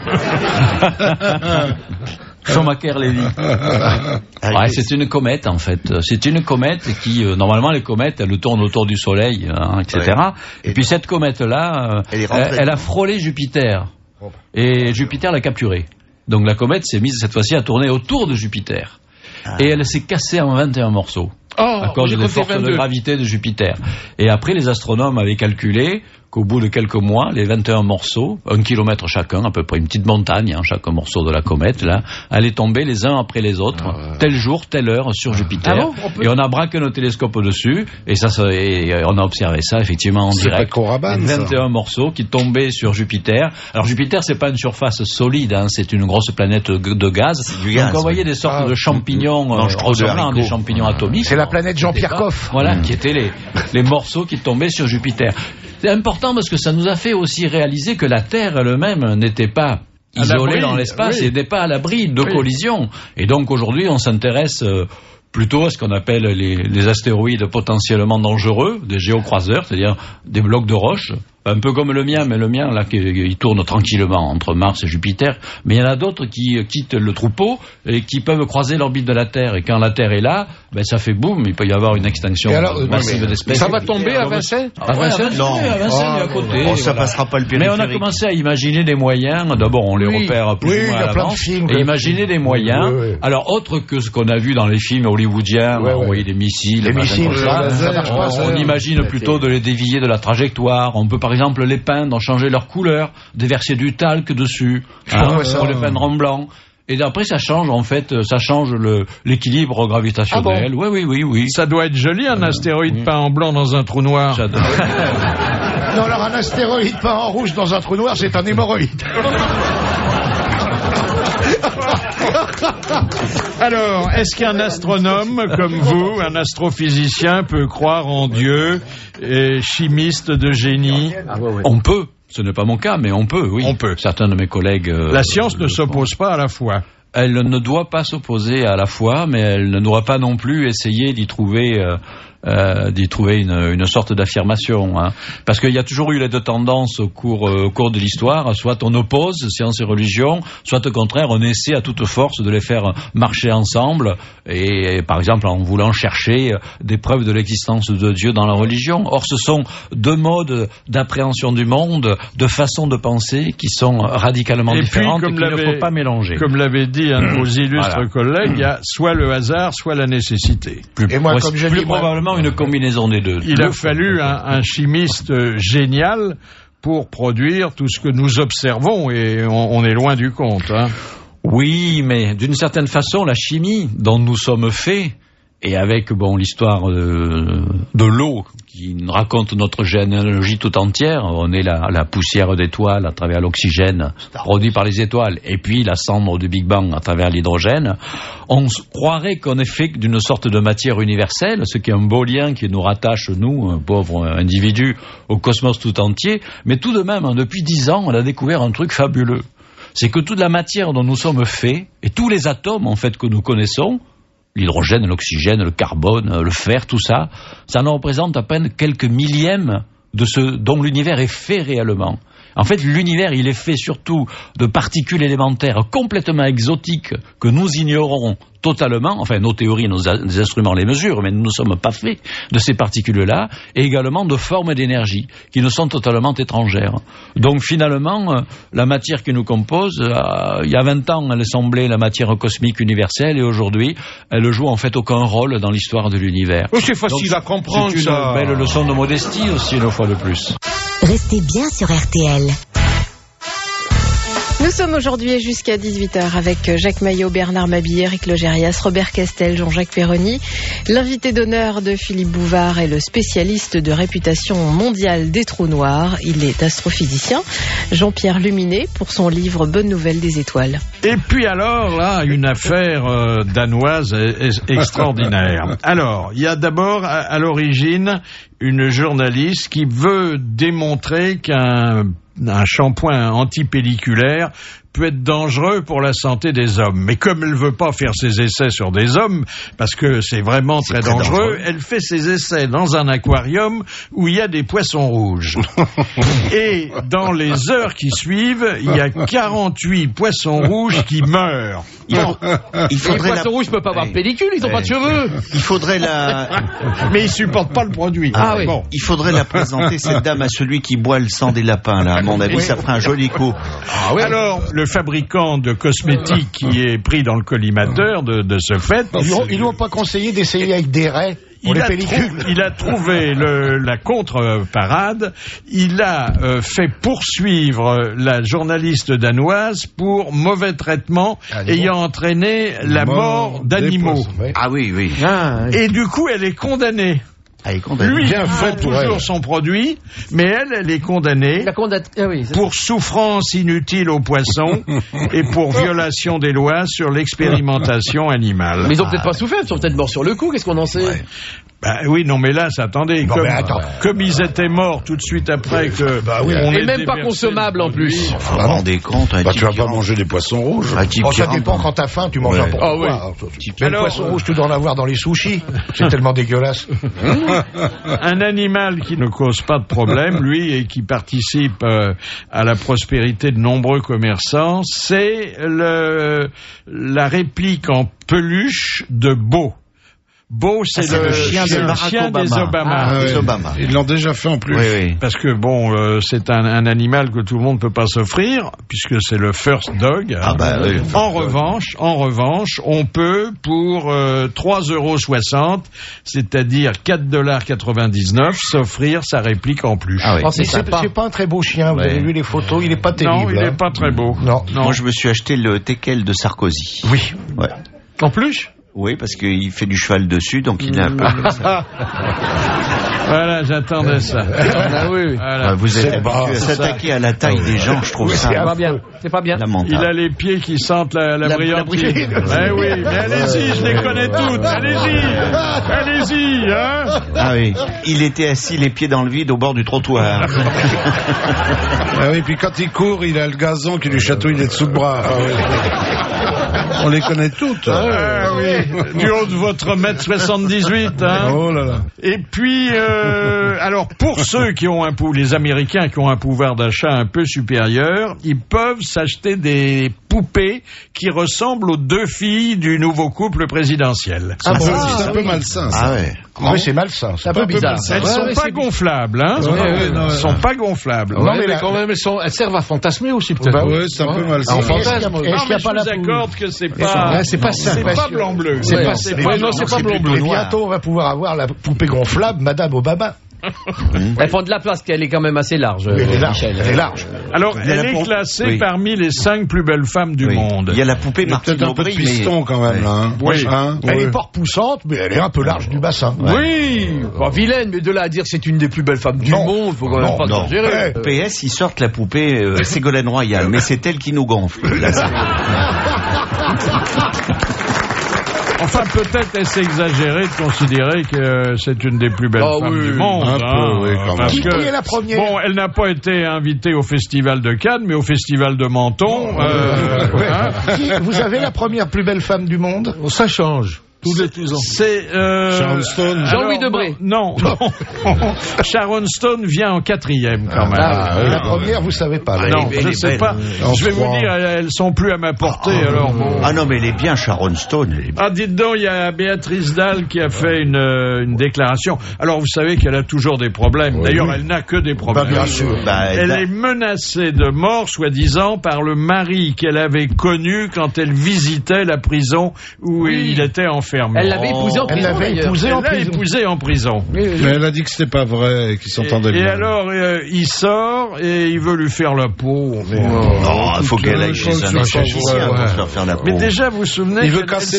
Schumacher-Levy. Ouais, c'est une comète, en fait. C'est une comète qui, normalement, les comètes, elles tournent autour du Soleil, etc. Ouais. Et puis cette comète-là, elle a frôlé Jupiter. Et Jupiter l'a capturée. Donc la comète s'est mise cette fois-ci à tourner autour de Jupiter. Et elle s'est cassée en 21 morceaux. À cause des forces de gravité de Jupiter. Et après, les astronomes avaient calculé qu'au bout de quelques mois, les 21 morceaux, 1 kilomètre chacun, à peu près une petite montagne, chaque morceau de la comète, là, allaient tomber les uns après les autres, tel jour, telle heure, sur Jupiter. Et on a braqué nos télescopes dessus, et on a observé ça, effectivement, en direct. 21 morceaux qui tombaient sur Jupiter. Alors, Jupiter, c'est pas une surface solide, c'est une grosse planète de gaz. Donc, on voyait des sortes de champignons, ressemblant à des champignons atomiques. C'est la planète Jean-Pierre Coff. Voilà, qui étaient les morceaux qui tombaient sur Jupiter. C'est important parce que ça nous a fait aussi réaliser que la Terre elle-même n'était pas isolée dans l'espace et n'était pas à l'abri de collisions. Et donc aujourd'hui, on s'intéresse plutôt à ce qu'on appelle les astéroïdes potentiellement dangereux, des géocroiseurs, c'est-à-dire des blocs de roches. Un peu comme le mien, mais le mien, là, il tourne tranquillement entre Mars et Jupiter. Mais il y en a d'autres qui quittent le troupeau et qui peuvent croiser l'orbite de la Terre. Et quand la Terre est là, ça fait boum, il peut y avoir une extinction massive d'espèces. Ça va tomber à Vincennes? À Vincennes, non. À Vincennes, à côté. Ça passera pas le périphérique. Mais on a commencé à imaginer des moyens. D'abord, on les repère plus ou moins à l'avance. Et imaginer des moyens. Alors, autre que ce qu'on a vu dans les films hollywoodiens, on voyait des missiles. Les missiles, on imagine plutôt de les dévier de la trajectoire. On peut, par exemple, les peindre, changer leur couleur, déverser du talc dessus, pour les peindre en blanc. Et après, ça change, en fait, l'équilibre gravitationnel. Ah bon? Oui. Ça doit être joli, un astéroïde peint en blanc dans un trou noir. Non, alors un astéroïde peint en rouge dans un trou noir, c'est un hémorroïde. Alors, est-ce qu'un astronome comme vous, un astrophysicien, peut croire en Dieu, et chimiste de génie? On peut. Ce n'est pas mon cas, mais on peut, oui. On peut. Certains de mes collègues... La science ne s'oppose pas à la foi. Elle ne doit pas s'opposer à la foi, mais elle ne doit pas non plus essayer d'y trouver d'y trouver une sorte d'affirmation, hein. Parce qu'il y a toujours eu les deux tendances au cours de l'histoire, soit on oppose science et religion, soit au contraire on essaie à toute force de les faire marcher ensemble, et par exemple en voulant chercher des preuves de l'existence de Dieu dans la religion. Or ce sont deux modes d'appréhension du monde, de façon de penser qui sont radicalement différentes et qu'il ne faut pas mélanger. Comme l'avait dit un de vos illustres collègues, il y a soit le hasard, soit la nécessité. Plus probablement une combinaison des deux. Il a fallu un chimiste génial pour produire tout ce que nous observons, et on est loin du compte, hein. Oui, mais d'une certaine façon, la chimie dont nous sommes faits, et avec l'histoire de l'eau qui raconte notre généalogie tout entière, on est la poussière d'étoiles à travers l'oxygène produit par les étoiles, et puis la cendre du Big Bang à travers l'hydrogène. On croirait qu'on est fait d'une sorte de matière universelle, ce qui est un beau lien qui nous rattache, nous, pauvres individus, au cosmos tout entier, mais tout de même, depuis 10 ans, on a découvert un truc fabuleux. C'est que toute la matière dont nous sommes faits, et tous les atomes en fait que nous connaissons, l'hydrogène, l'oxygène, le carbone, le fer, tout ça, ça ne représente à peine quelques millièmes de ce dont l'univers est fait réellement. En fait, l'univers, il est fait surtout de particules élémentaires complètement exotiques que nous ignorons totalement. Enfin, nos théories, nos instruments les mesurent, mais nous ne sommes pas faits de ces particules-là, et également de formes d'énergie qui nous sont totalement étrangères. Donc finalement, la matière qui nous compose, il y a 20 ans, elle semblait la matière cosmique universelle, et aujourd'hui, elle joue en fait aucun rôle dans l'histoire de l'univers. Oh, c'est facile à comprendre, c'est une belle leçon de modestie aussi, une fois de plus. Restez bien sur RTL. Nous sommes aujourd'hui jusqu'à 18h avec Jacques Maillot, Bernard Mabille, Éric Logérias, Robert Castel, Jean-Jacques Perroni. L'invité d'honneur de Philippe Bouvard est le spécialiste de réputation mondiale des trous noirs. Il est astrophysicien. Jean-Pierre Luminet pour son livre Bonne nouvelle des étoiles. Et puis alors, là, une affaire danoise extraordinaire. Alors, il y a d'abord à l'origine une journaliste qui veut démontrer qu'un shampoing antipelliculaire peut être dangereux pour la santé des hommes. Mais comme elle ne veut pas faire ses essais sur des hommes, parce que c'est vraiment très dangereux, elle fait ses essais dans un aquarium où il y a des poissons rouges. Et dans les heures qui suivent, il y a 48 poissons rouges qui meurent. Les poissons rouges ne peuvent pas avoir de pellicule, ils n'ont pas de cheveux. Il faudrait Mais ils supportent pas le produit. Oui. Bon. Il faudrait la présenter, cette dame, à celui qui boit le sang des lapins, là. À mon avis, ça ferait un joli coup. Alors, le fabricant de cosmétiques qui est pris dans le collimateur de ce fait... Ils n'ont pas conseillé d'essayer avec des raies. Il a trouvé la contre-parade. Il a fait poursuivre la journaliste danoise pour mauvais traitement ayant entraîné la mort d'animaux. Ah oui. Et du coup, elle est condamnée. Lui, il vend toujours son produit, mais elle est condamnée pour souffrance inutile aux poissons et pour violation des lois sur l'expérimentation animale. Mais ils ont peut-être pas souffert, ils sont peut-être morts sur le coup, qu'est-ce qu'on en sait? Oui, non, mais là, attendez, comme ils étaient morts tout de suite après que... et même pas consommables en plus. Vous vous rendez compte, tu vas pas manger des poissons rouges. Ça dépend quand t'as faim, tu manges n'importe quoi. Mais le poisson rouge, tu dois en avoir dans les sushis. C'est tellement dégueulasse. Un animal qui ne cause pas de problème, lui, et qui participe à la prospérité de nombreux commerçants, c'est la réplique en peluche de Beau. Beau, c'est le chien des Obama. Ils l'ont déjà fait en plus. Oui. Parce que c'est un animal que tout le monde peut pas s'offrir, puisque c'est le first dog. En revanche, on peut pour 3,60 €, c'est-à-dire 4,99 $, s'offrir sa réplique en plus. C'est pas un très beau chien. Vous avez vu les photos, il est pas terrible. Non, il est pas très beau. Non. Moi, je me suis acheté le teckel de Sarkozy. Oui. Ouais. En plus? Oui, parce qu'il fait du cheval dessus, donc il a un peu comme ça. Voilà, j'attendais ça. Voilà. Vous êtes habitué à s'attaquer à la taille des gens, je trouve ça. C'est pas bien. Lamentable. Il a les pieds qui sentent la brillantine. Oui, mais allez-y, je les connais toutes. Allez-y, hein. Ah oui, il était assis les pieds dans le vide au bord du trottoir. Ah oui, puis quand il court, il a le gazon qui lui chatouille les dessous de bras. On les connaît toutes. Ah oui, du haut de votre 1m78, hein. Oh là là. Et puis, alors pour ceux qui ont les Américains qui ont un pouvoir d'achat un peu supérieur, ils peuvent s'acheter des poupées qui ressemblent aux deux filles du nouveau couple présidentiel. Ah bon, c'est un peu malsain, ça. Ah ouais. Oui, c'est malsain. C'est un peu bizarre. Elles sont pas gonflables, hein. Elles sont pas gonflables. Non, mais quand même, elles servent à fantasmer aussi, peut-être. Bah ouais, c'est un peu malsain. Non, mais je vous accorde que c'est pas blanc-bleu. Non, c'est pas blanc-bleu. Et bientôt, on va pouvoir avoir la poupée gonflable Madame Obama. Elle prend de la place, qu'elle est quand même assez large. Elle est large. Elle est large. Alors, elle est classée parmi les 5 plus belles femmes du monde. Il y a la poupée Martine peut-être un peu de piston quand même, là. Hein. Oui. Elle est pas repoussante, mais elle est un peu large du bassin. Oui, pas vilaine, mais de là à dire que c'est une des plus belles femmes du monde, faut quand même pas exagérer. PS, ils sortent la poupée Ségolène Royal, mais c'est elle qui nous gonfle. Enfin, peut-être est-ce exagéré de considérer que c'est une des plus belles femmes du monde. Un peu, oui, quand même. Qui est la première? Bon, elle n'a pas été invitée au Festival de Cannes, mais au Festival de Menton. Vous avez la première plus belle femme du monde? Ça change. Tous les 10 ans. C'est Sharon Stone. Jean-Louis Debré. Non. Sharon Stone vient en 4e quand même. La première, vous savez pas. Non, je ne sais pas. Je vais vous dire, elles sont plus à ma portée. Alors bon. Ah non, mais elle est bien, Sharon Stone. Ah, dites donc, il y a Béatrice Dalle qui a fait une déclaration. Alors, vous savez qu'elle a toujours des problèmes. Oui. D'ailleurs, elle n'a que des problèmes. Bien sûr. Elle est menacée de mort, soi-disant, par le mari qu'elle avait connu quand elle visitait la prison où il était enfermé. Elle l'avait épousé en prison. Elle l'avait épousé en prison. Mais elle a dit que c'était pas vrai et qu'ils s'entendaient bien. Et alors, il sort et il veut lui faire la peau. Il faut qu'elle aille chez un esthéticien pour faire la peau. Mais déjà, vous vous souvenez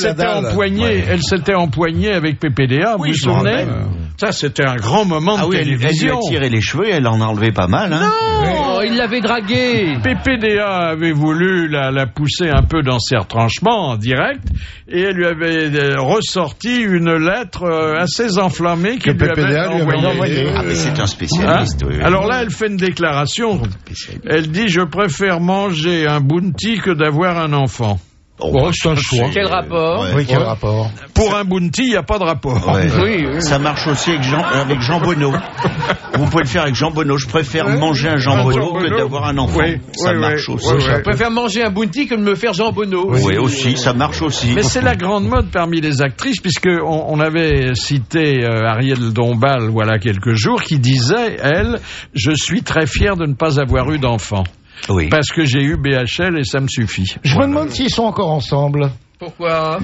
qu'elle s'était empoignée avec PPDA, vous vous souvenez? Ça, c'était un grand moment de télévision. Elle lui a tiré les cheveux et elle en a enlevé pas mal. Hein. Non, il l'avait draguée. PPDA avait voulu la pousser un peu dans ses retranchements en direct et elle lui avait ressorti une lettre assez enflammée qu'il lui avait envoyée. Ah, mais c'est un spécialiste. Oui. Alors là, elle fait une déclaration. Elle dit « Je préfère manger un bounty que d'avoir un enfant ». C'est un choix. Quel rapport? Oui, quel rapport? Pour un bounty, il n'y a pas de rapport. Ouais. Oui. Ça marche aussi avec Jean Bonneau. Vous pouvez le faire avec Jean Bonneau. Je préfère manger un Jean Bonneau que d'avoir un enfant. Ça marche aussi. Je préfère manger un bounty que de me faire Jean Bonneau. Oui, aussi, ça marche aussi. Mais c'est la grande mode parmi les actrices, puisque on avait cité Ariel Dombal, voilà quelques jours, qui disait, elle, je suis très fière de ne pas avoir eu d'enfant. Oui. Parce que j'ai eu BHL et ça me suffit. Je me demande s'ils sont encore ensemble. Pourquoi?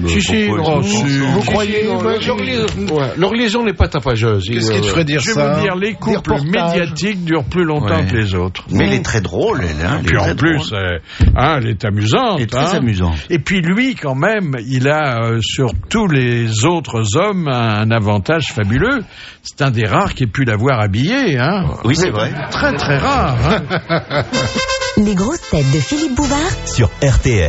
Vous croyez? Leur liaison n'est pas tapageuse. Qu'est-ce qui te ferait dire ça? Je vais vous dire, les couples médiatiques durent plus longtemps que les autres. Mais elle est très drôle, elle. Hein, et puis en plus, elle est amusante. Elle est très amusante. Et puis lui, quand même, il a sur tous les autres hommes un avantage fabuleux. C'est un des rares qui ait pu l'avoir habillé. Hein. Oui, c'est vrai. Très très rare. Hein. Les grosses têtes de Philippe Bouvard sur RTL.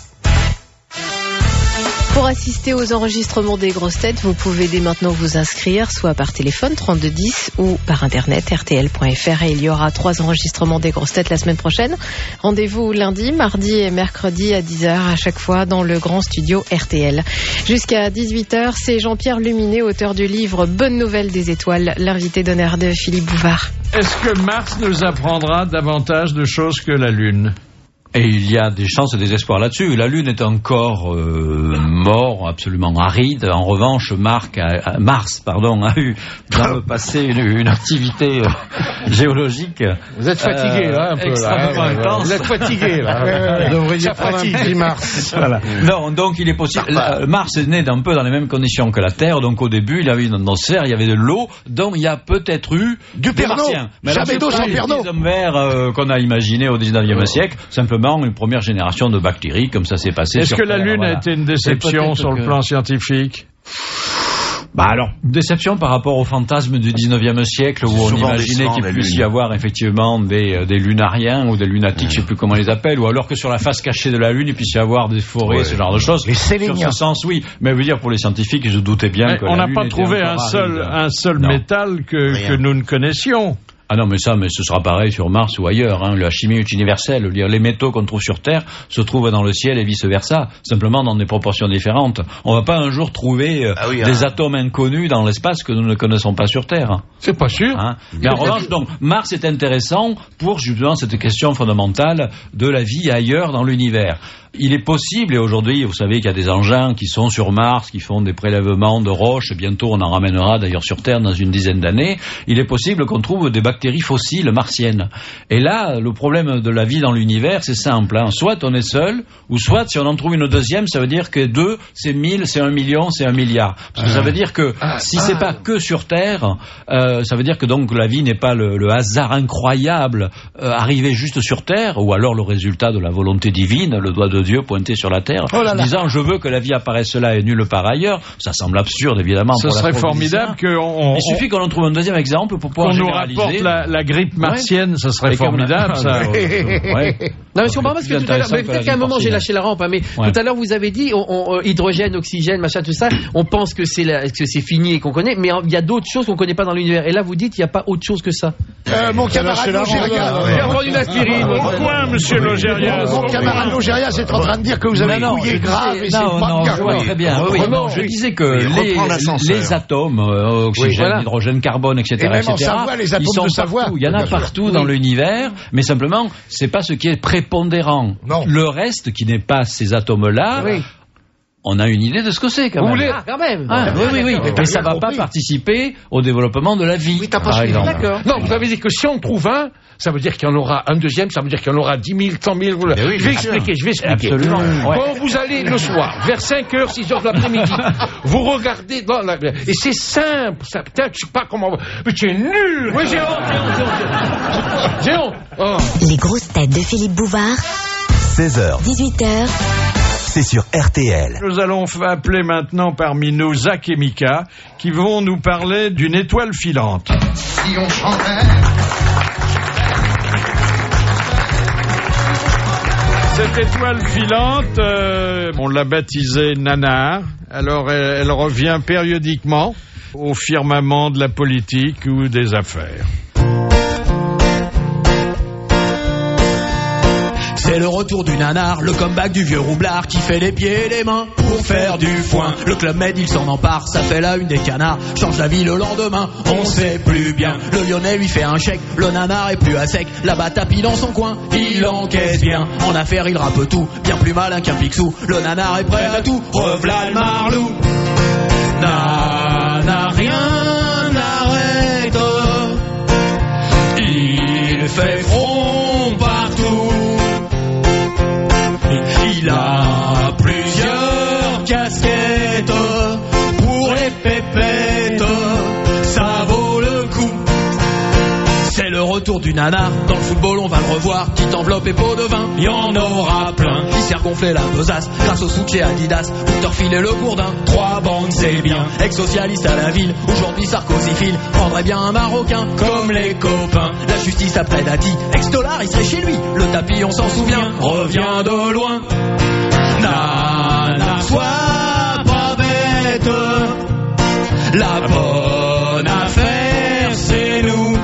Pour assister aux enregistrements des grosses têtes, vous pouvez dès maintenant vous inscrire, soit par téléphone 3210 ou par internet rtl.fr. Et il y aura 3 enregistrements des grosses têtes la semaine prochaine. Rendez-vous lundi, mardi et mercredi à 10h à chaque fois dans le grand studio RTL. Jusqu'à 18h, c'est Jean-Pierre Luminet, auteur du livre Bonne nouvelle des étoiles, l'invité d'honneur de Philippe Bouvard. Est-ce que Mars nous apprendra davantage de choses que la Lune ? Et il y a des chances et des espoirs là-dessus. La Lune est encore mort, absolument aride. En revanche, Mars a eu dans le passé une activité géologique. Vous êtes fatigué là, un peu. Extrêmement intense. Vous êtes fatigué là. Vous devriez prendre un petit Mars. Voilà. Non, donc il est possible. Mars est né un peu dans les mêmes conditions que la Terre. Donc au début, il avait une atmosphère, il y avait de l'eau. Donc il y a peut-être eu du des Pernod. Martiens. Mais jamais d'eau sans Pernod. Les hommes verts qu'on a imaginé au 19e siècle, simplement une première génération de bactéries, comme ça s'est passé. Est-ce que la Lune a été une déception sur le plan scientifique? Alors, déception par rapport au fantasme du 19e siècle où on imaginait qu'il puisse y avoir effectivement des lunariens ou des lunatiques, je ne sais plus comment on les appelle, ou alors que sur la face cachée de la Lune il puisse y avoir des forêts, ce genre de choses. Les séléniens. Sur ce sens, oui. Mais je veux dire, pour les scientifiques, je doutais bien que on la n'a Lune pas trouvé un seul métal que nous ne connaissions. Ah non, mais ce sera pareil sur Mars ou ailleurs. Hein. La chimie est universelle. Les métaux qu'on trouve sur Terre se trouvent dans le ciel et vice-versa, simplement dans des proportions différentes. On va pas un jour trouver des atomes inconnus dans l'espace que nous ne connaissons pas sur Terre. C'est pas sûr. Hein. Mais en revanche, donc, Mars est intéressant pour justement cette question fondamentale de la vie ailleurs dans l'univers. Il est possible, et aujourd'hui, vous savez qu'il y a des engins qui sont sur Mars, qui font des prélèvements de roches, bientôt on en ramènera d'ailleurs sur Terre dans une dizaine d'années, il est possible qu'on trouve des bactéries fossiles martiennes. Et là, le problème de la vie dans l'univers, c'est simple, hein. Soit on est seul, ou soit si on en trouve une deuxième, ça veut dire que 2, c'est 1000, c'est 1 million, c'est 1 milliard. Parce que ça veut dire que si c'est pas que sur Terre, ça veut dire que donc la vie n'est pas le hasard incroyable arrivé juste sur Terre, ou alors le résultat de la volonté divine, le doigt de Dieu pointé sur la Terre, disant je veux que la vie apparaisse là et nulle part ailleurs. Ça semble absurde évidemment. Ce serait formidable il suffit qu'on en trouve un deuxième exemple pour pouvoir généraliser. Qu'on nous rapporte la grippe martienne, ça serait formidable ça. Non mais je comprends pas parce que tout à l'heure, peut-être qu'à un moment j'ai lâché la rampe, hein, mais tout à l'heure vous avez dit hydrogène, oxygène, machin, tout ça, on pense que c'est fini et qu'on connaît, mais il y a d'autres choses qu'on connaît pas dans l'univers. Et là vous dites il n'y a pas autre chose que ça. Mon camarade Logérias. J'ai entendu une aspirine. Pourquoi, monsieur Logérias? Mon camarade Logérias est en train de dire que vous avez une couillée grave et c'est pas bien. Très bien. Je disais que les atomes, oxygène, hydrogène, carbone, etc., et même en Savoie, les atomes de Savoie. Il y en a partout dans l'univers, mais simplement, c'est pas ce qui est prépondérant. Non. Le reste, qui n'est pas ces atomes-là, on a une idée de ce que c'est, quand même. Quand même. Oui. Mais ça va pas participer au développement de la vie. Oui, t'as pas suivi. D'accord. Non, vous avez dit que si on trouve un, ça veut dire qu'il y en aura un deuxième, ça veut dire qu'il y en aura 10 000, 100 000. Je vais expliquer. Absolument. Quand vous allez le soir, vers 5h, 6h de l'après-midi, vous regardez dans la... Et c'est simple, ça, peut-être, je sais pas comment... Mais tu es nul. Oui, j'ai honte. Oh. Les grosses têtes de Philippe Bouvard. 16h. 18h. C'est sur RTL. Nous allons appeler maintenant parmi nous Zach et Mika qui vont nous parler d'une étoile filante. Si on chantait. Cette étoile filante, on l'a baptisée Nanar. Alors elle revient périodiquement au firmament de la politique ou des affaires. C'est le retour du nanar, le comeback du vieux roublard qui fait les pieds et les mains pour faire du foin. Le Club Med, il s'en empare, ça fait la une des canards. Change d'avis le lendemain, on sait plus bien. Le Lyonnais lui fait un chèque, le nanar est plus à sec. Là-bas tapis dans son coin, il encaisse bien. En affaire, il rappe tout, bien plus malin qu'un pixou. Le nanar est prêt à tout, rev'là le marlou. Nanar, rien n'arrête. Il fait front partout. Il a plusieurs casquettes pour les pépettes, ça vaut le coup. C'est le retour du nanar, dans le football on va le revoir. Petite enveloppe et pot de vin, il y en aura plein. Il s'est regonflé la besace, grâce au souk chez Adidas. Victor Phil et le Gourdin, 3 bandes c'est bien. Ex-socialiste à la ville, aujourd'hui Sarkozy file. Prendrait bien un Marocain, comme les copains. La justice après Dati, ex-dollar il serait chez lui. Le tapis on s'en souvient, revient de loin. Nanar, sois pas bête. La bonne affaire c'est nous.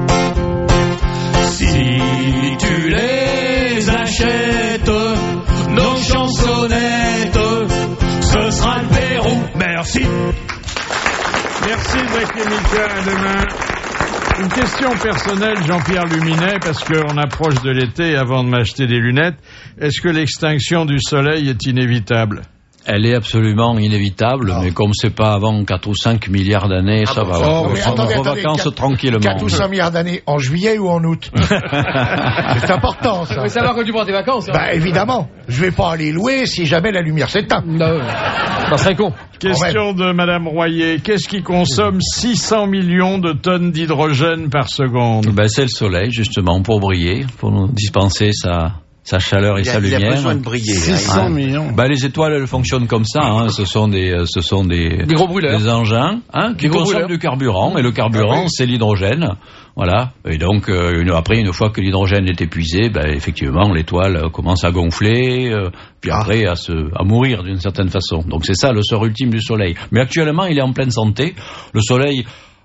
Si tu les achètes, nos chansonnettes, ce sera le Pérou. Merci. Merci Zach et Mika, à demain. Une question personnelle, Jean-Pierre Luminet, parce qu'on approche de l'été avant de m'acheter des lunettes. Est-ce que l'extinction du soleil est inévitable ? Elle est absolument inévitable, mais comme c'est pas avant 4 ou 5 milliards d'années, ça va. On va en vacances tranquillement. 4 ou 5 milliards d'années, en juillet ou en août? C'est important, ça. Mais ça va quand tu prends tes vacances. Hein. Bah, évidemment. Je vais pas aller louer si jamais la lumière s'éteint. Non, ça serait con. Question de Madame Royer. Qu'est-ce qui consomme 600 millions de tonnes d'hydrogène par seconde? Ben, c'est le soleil, justement, pour briller, pour nous dispenser sa chaleur et sa lumière. Il a besoin de briller. 600 millions. Bah, les étoiles, elles fonctionnent comme ça, hein. Ce sont des gros brûleurs. Des engins, hein, qui consomment du carburant, et le carburant, c'est l'hydrogène. Voilà. Et donc, après, une fois que l'hydrogène est épuisé, bah, effectivement, l'étoile commence à gonfler, puis après à mourir d'une certaine façon. Donc, c'est ça le sort ultime du soleil. Mais actuellement, il est en pleine santé. Le soleil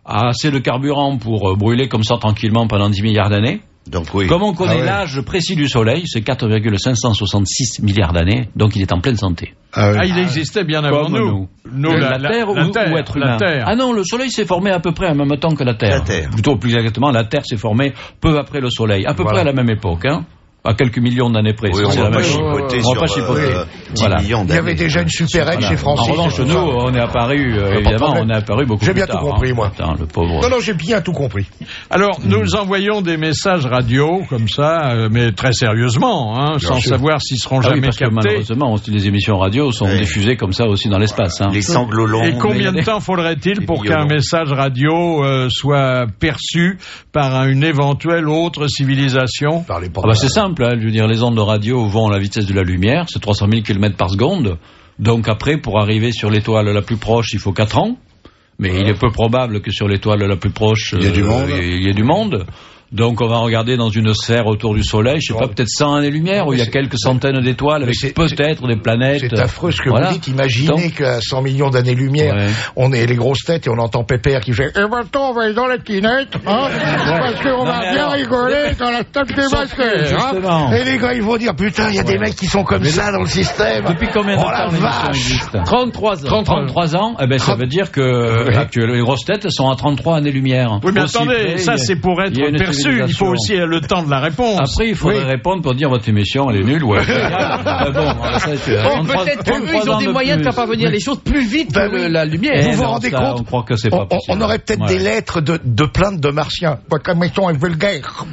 a assez de carburant pour brûler comme ça tranquillement pendant 10 milliards d'années. Donc oui. Comme on connaît l'âge précis du Soleil, c'est 4,566 milliards d'années, donc il est en pleine santé. Il existait bien avant nous. La Terre ou être humain. Ah non, le Soleil s'est formé à peu près en même temps que la Terre. Plutôt plus exactement, la Terre s'est formée peu après le Soleil, à peu près à la même époque, hein. À quelques millions d'années près. Oui, on va pas chipoter sur 10 millions d'années. Il y avait déjà une supérette chez Francis. En revanche, nous, on est apparu, évidemment, on est apparu beaucoup plus tard. J'ai bien tout compris, moi. Putain, le pauvre. Non, j'ai bien tout compris. Alors, nous envoyons des messages radio, comme ça, mais très sérieusement, hein, sans savoir s'ils seront jamais captés. Malheureusement, les émissions radio sont diffusées comme ça aussi dans l'espace. Hein. Les sanglots longs. Et combien de temps faudrait-il pour qu'un message radio soit perçu par une éventuelle autre civilisation? C'est simple. Je veux dire, les ondes de radio vont à la vitesse de la lumière, c'est 300 000 km par seconde. Donc après, pour arriver sur l'étoile la plus proche, il faut 4 ans. Mais il est peu probable que sur l'étoile la plus proche, il y ait du monde. Donc on va regarder dans une sphère autour du Soleil, je sais pas, peut-être 100 années-lumière, où il y a quelques centaines d'étoiles, avec peut-être des planètes. C'est affreux ce que vous dites. Imaginez qu'à 100 millions d'années-lumière, on est les grosses têtes et on entend Pépère qui fait « Eh ben, on va aller dans la kinette, hein, parce qu'on va bien rigoler dans la table des basquets, hein. » Et les gars, ils vont dire « Putain, il y a des mecs qui sont comme ça dans le système. » Depuis combien de temps l'émission existe ? 33 ans. 33 ans, eh ben, ça veut dire que actuellement, les grosses têtes sont à 33 années-lumière. Oui, mais attendez, ça c'est pour être perçu. Il faut aussi le temps de la réponse. Après, il faudrait répondre pour dire votre émission, elle est nulle ou elle est géniale. Peut-être qu'eux, ils ont des moyens de faire parvenir les choses plus vite que la lumière. Vous vous rendez compte? On croit que c'est pas possible. On aurait peut-être des lettres de plaintes de martiens. Votre émission est vulgaire.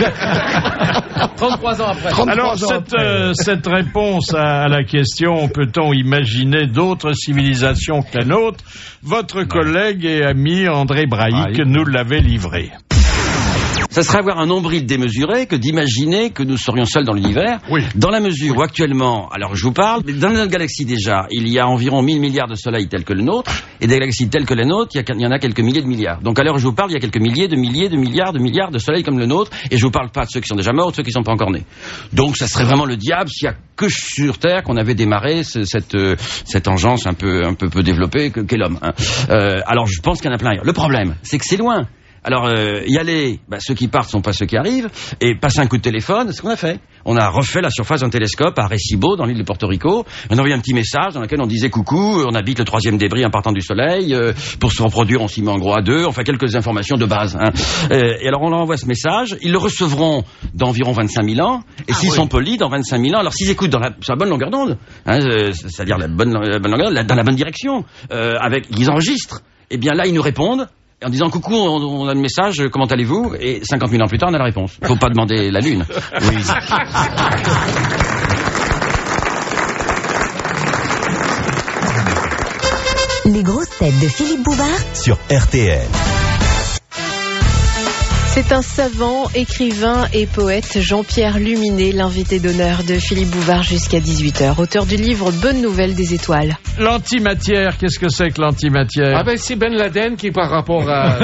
33 ans après. Alors, cette réponse à la question, peut-on imaginer d'autres civilisations que la nôtre? Votre collègue et ami André Braic nous l'avait livré. Ça serait avoir un nombril démesuré que d'imaginer que nous serions seuls dans l'univers, dans la mesure où actuellement, alors je vous parle, dans notre galaxie déjà, il y a environ 1000 milliards de soleils tels que le nôtre, et des galaxies telles que les nôtres, il y en a quelques milliers de milliards. Donc à l'heure où je vous parle, il y a quelques milliers de milliards de soleils comme le nôtre, et je vous parle pas de ceux qui sont déjà morts, de ceux qui sont pas encore nés. Donc ça serait vraiment le diable s'il y a que sur Terre qu'on avait démarré cette engeance un peu développée qu'est l'homme. Hein. Alors je pense qu'il y en a plein ailleurs. Le problème, c'est que c'est loin. Alors, y aller, ceux qui partent sont pas ceux qui arrivent, et passer un coup de téléphone, c'est ce qu'on a fait. On a refait la surface d'un télescope à Arecibo, dans l'île de Porto Rico. On a envoyé un petit message dans lequel on disait coucou, on habite le 3e débris en partant du Soleil, pour se reproduire, on s'y met en gros à 2, enfin quelques informations de base. Hein. Et alors on leur envoie ce message, ils le recevront d'environ 25 000 ans, et s'ils sont polis, dans 25 000 ans, alors s'ils écoutent sur la bonne longueur d'onde, hein, c'est-à-dire la bonne longueur d'onde, dans la bonne direction, ils enregistrent, et bien là ils nous répondent, en disant coucou, on a le message, comment allez-vous? Et 50 000 ans plus tard, on a la réponse. Faut pas demander la Lune. Oui. Les grosses têtes de Philippe Bouvard sur RTL. C'est un savant, écrivain et poète, Jean-Pierre Luminet, l'invité d'honneur de Philippe Bouvard jusqu'à 18h, auteur du livre Bonne Nouvelle des Étoiles. L'antimatière, qu'est-ce que c'est que l'antimatière? C'est Ben Laden qui par rapport à...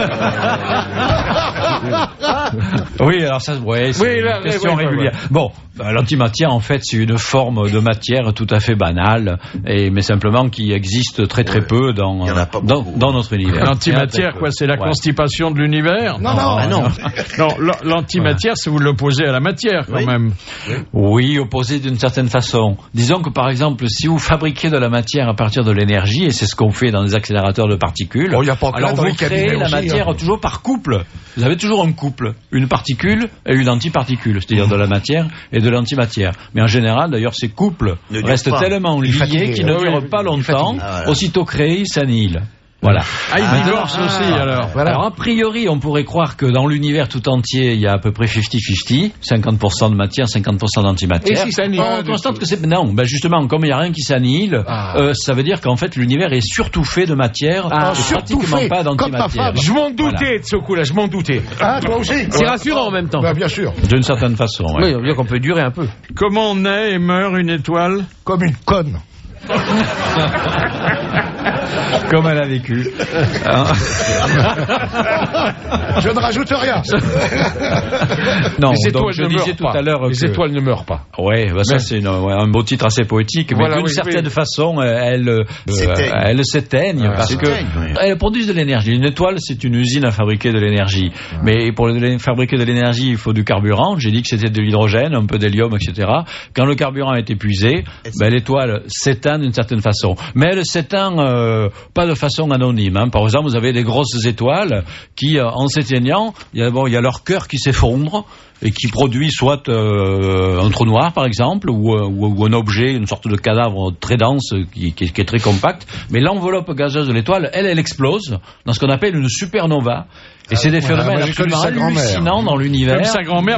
Oui, alors ça, c'est une question régulière. Bon, l'antimatière, en fait, c'est une forme de matière tout à fait banale, mais simplement qui existe très très peu dans notre univers. L'antimatière, quoi, c'est la constipation de l'univers? Non. Non, l'antimatière, c'est vous l'opposez à la matière, quand même. Oui, opposé d'une certaine façon. Disons que, par exemple, si vous fabriquez de la matière à partir de l'énergie, et c'est ce qu'on fait dans les accélérateurs de particules, alors vous créez la matière toujours par couple. Vous avez toujours un couple, une particule et une antiparticule, c'est-à-dire de la matière et de l'antimatière. Mais en général, d'ailleurs, ces couples restent tellement liés qu'ils ne durent pas longtemps. Aussitôt créés, ils s'annihilent. Voilà. Ils divorcent aussi, alors. Alors, a priori, on pourrait croire que dans l'univers tout entier, il y a à peu près 50-50, 50% de matière, 50% d'antimatière. Et si ça annihile? On constate que c'est... Non, justement, comme il n'y a rien qui s'annihile, ça veut dire qu'en fait, l'univers est surtout fait de matière, et pratiquement pas d'antimatière. Je m'en doutais de ce coup-là, je m'en doutais. Toi aussi? C'est rassurant en même temps. Bien sûr. D'une certaine façon, Oui, on veut dire qu'on peut durer un peu. Comment naît et meurt une étoile? Comme une conne. Comme elle a vécu. Je ne rajoute rien. Non, les donc étoiles je ne disais meurent tout pas. à l'heure Les étoiles ne meurent pas. Ouais, bah ça c'est un beau titre assez poétique, mais d'une certaine façon, elles s'éteignent parce que elles produisent de l'énergie. Une étoile, c'est une usine à fabriquer de l'énergie. Mais pour fabriquer de l'énergie, il faut du carburant. J'ai dit que c'était de l'hydrogène, un peu d'hélium, etc. Quand le carburant est épuisé, l'étoile s'éteint d'une certaine façon. Mais elle s'éteint pas de façon anonyme. Hein. Par exemple, vous avez des grosses étoiles qui, en s'éteignant, il y a leur cœur qui s'effondre et qui produit soit un trou noir par exemple ou un objet, une sorte de cadavre très dense qui est très compact, mais l'enveloppe gazeuse de l'étoile elle explose dans ce qu'on appelle une supernova. Et c'est des phénomènes absolument hallucinants dans l'univers. Comme sa grand-mère,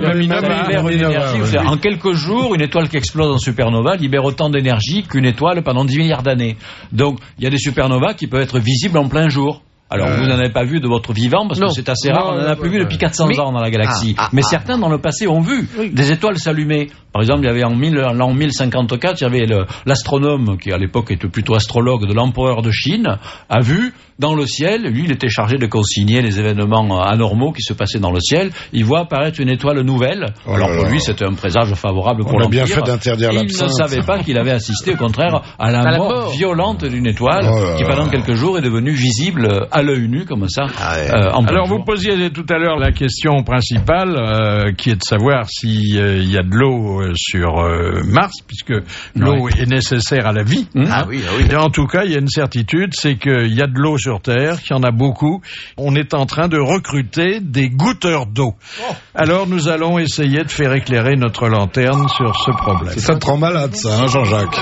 En quelques jours, une étoile qui explose en supernova libère autant d'énergie qu'une étoile pendant 10 milliards d'années. Donc, il y a des supernovas qui peuvent être visibles en plein jour. Alors, vous n'en avez pas vu de votre vivant, parce que c'est assez rare, on n'en a plus vu depuis 400 ans dans la galaxie. Mais certains, dans le passé, ont vu des étoiles s'allumer. Par exemple, il y avait en l'an 1054, il y avait l'astronome, qui à l'époque était plutôt astrologue de l'empereur de Chine, a vu dans le ciel, lui, il était chargé de consigner les événements anormaux qui se passaient dans le ciel, il voit apparaître une étoile nouvelle. Alors pour lui, c'était un présage favorable pour l'Empire. On a bien fait d'interdire l'absinthe. Il ne savait pas qu'il avait assisté, au contraire, à la mort violente d'une étoile qui, pendant quelques jours, est devenue visible à l'œil nu, comme ça. Alors, vous posiez tout à l'heure la question principale, qui est de savoir s'il y a de l'eau sur Mars, puisque l'eau est nécessaire à la vie. Et en tout cas, il y a une certitude, c'est qu'il y a de l'eau sur Terre, qu'il y en a beaucoup. On est en train de recruter des goutteurs d'eau. Alors, nous allons essayer de faire éclairer notre lanterne sur ce problème. Ça te rend malade, ça, hein, Jean-Jacques?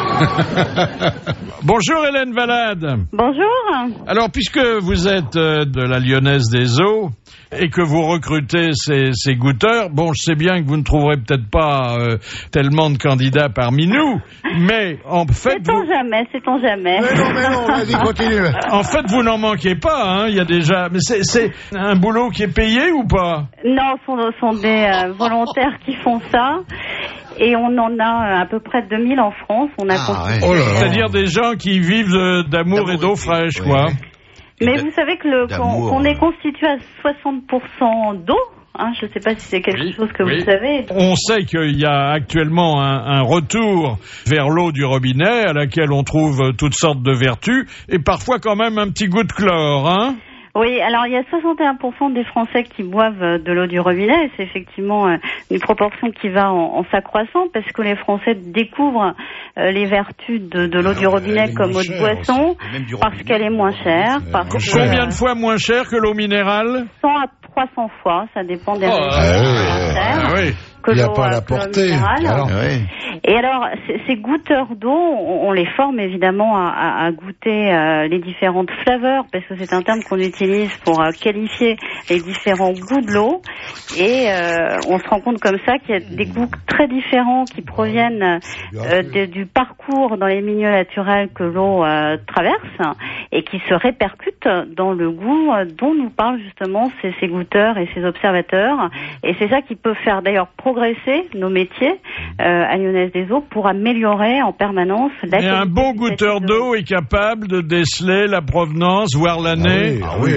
Bonjour Hélène Valade. Bonjour. Alors, puisque vous êtes de la Lyonnaise des Eaux et que vous recrutez ces goûteurs, bon, je sais bien que vous ne trouverez peut-être pas tellement de candidats parmi nous, mais en fait... Sait-on jamais. Mais non, vas-y, continue. En fait, vous n'en manquez pas, hein, il y a déjà... Mais c'est un boulot qui est payé ou pas? Non, ce sont des volontaires qui font ça. Et on en a à peu près 2000 en France. On a C'est-à-dire des gens qui vivent d'amour et d'eau fraîche, quoi. Mais vous savez que qu'on est constitué à 60% d'eau. Hein, je ne sais pas si c'est quelque chose que vous savez. On sait qu'il y a actuellement un retour vers l'eau du robinet à laquelle on trouve toutes sortes de vertus et parfois quand même un petit goût de chlore, hein? Oui, alors il y a 61% des Français qui boivent de l'eau du robinet, et c'est effectivement une proportion qui va en s'accroissant parce que les Français découvrent les vertus de l'eau du robinet comme eau de boisson, parce qu'elle est moins chère. Combien de fois moins chère que l'eau minérale? 100 à 300 fois, ça dépend des régions. Il n'y a pas à la portée. Et alors, ces goûteurs d'eau, on les forme évidemment à goûter les différentes flaveurs, parce que c'est un terme qu'on utilise pour qualifier les différents goûts de l'eau. Et on se rend compte comme ça qu'il y a des goûts très différents qui proviennent du parcours dans les milieux naturels que l'eau traverse et qui se répercutent dans le goût dont nous parlent justement ces goûteurs et ces observateurs. Et c'est ça qui peut faire d'ailleurs progresser nos métiers à Lyonnaise des Eaux pour améliorer en permanence la qualité. Et un bon goûteur d'eau est capable de déceler la provenance, voire l'année.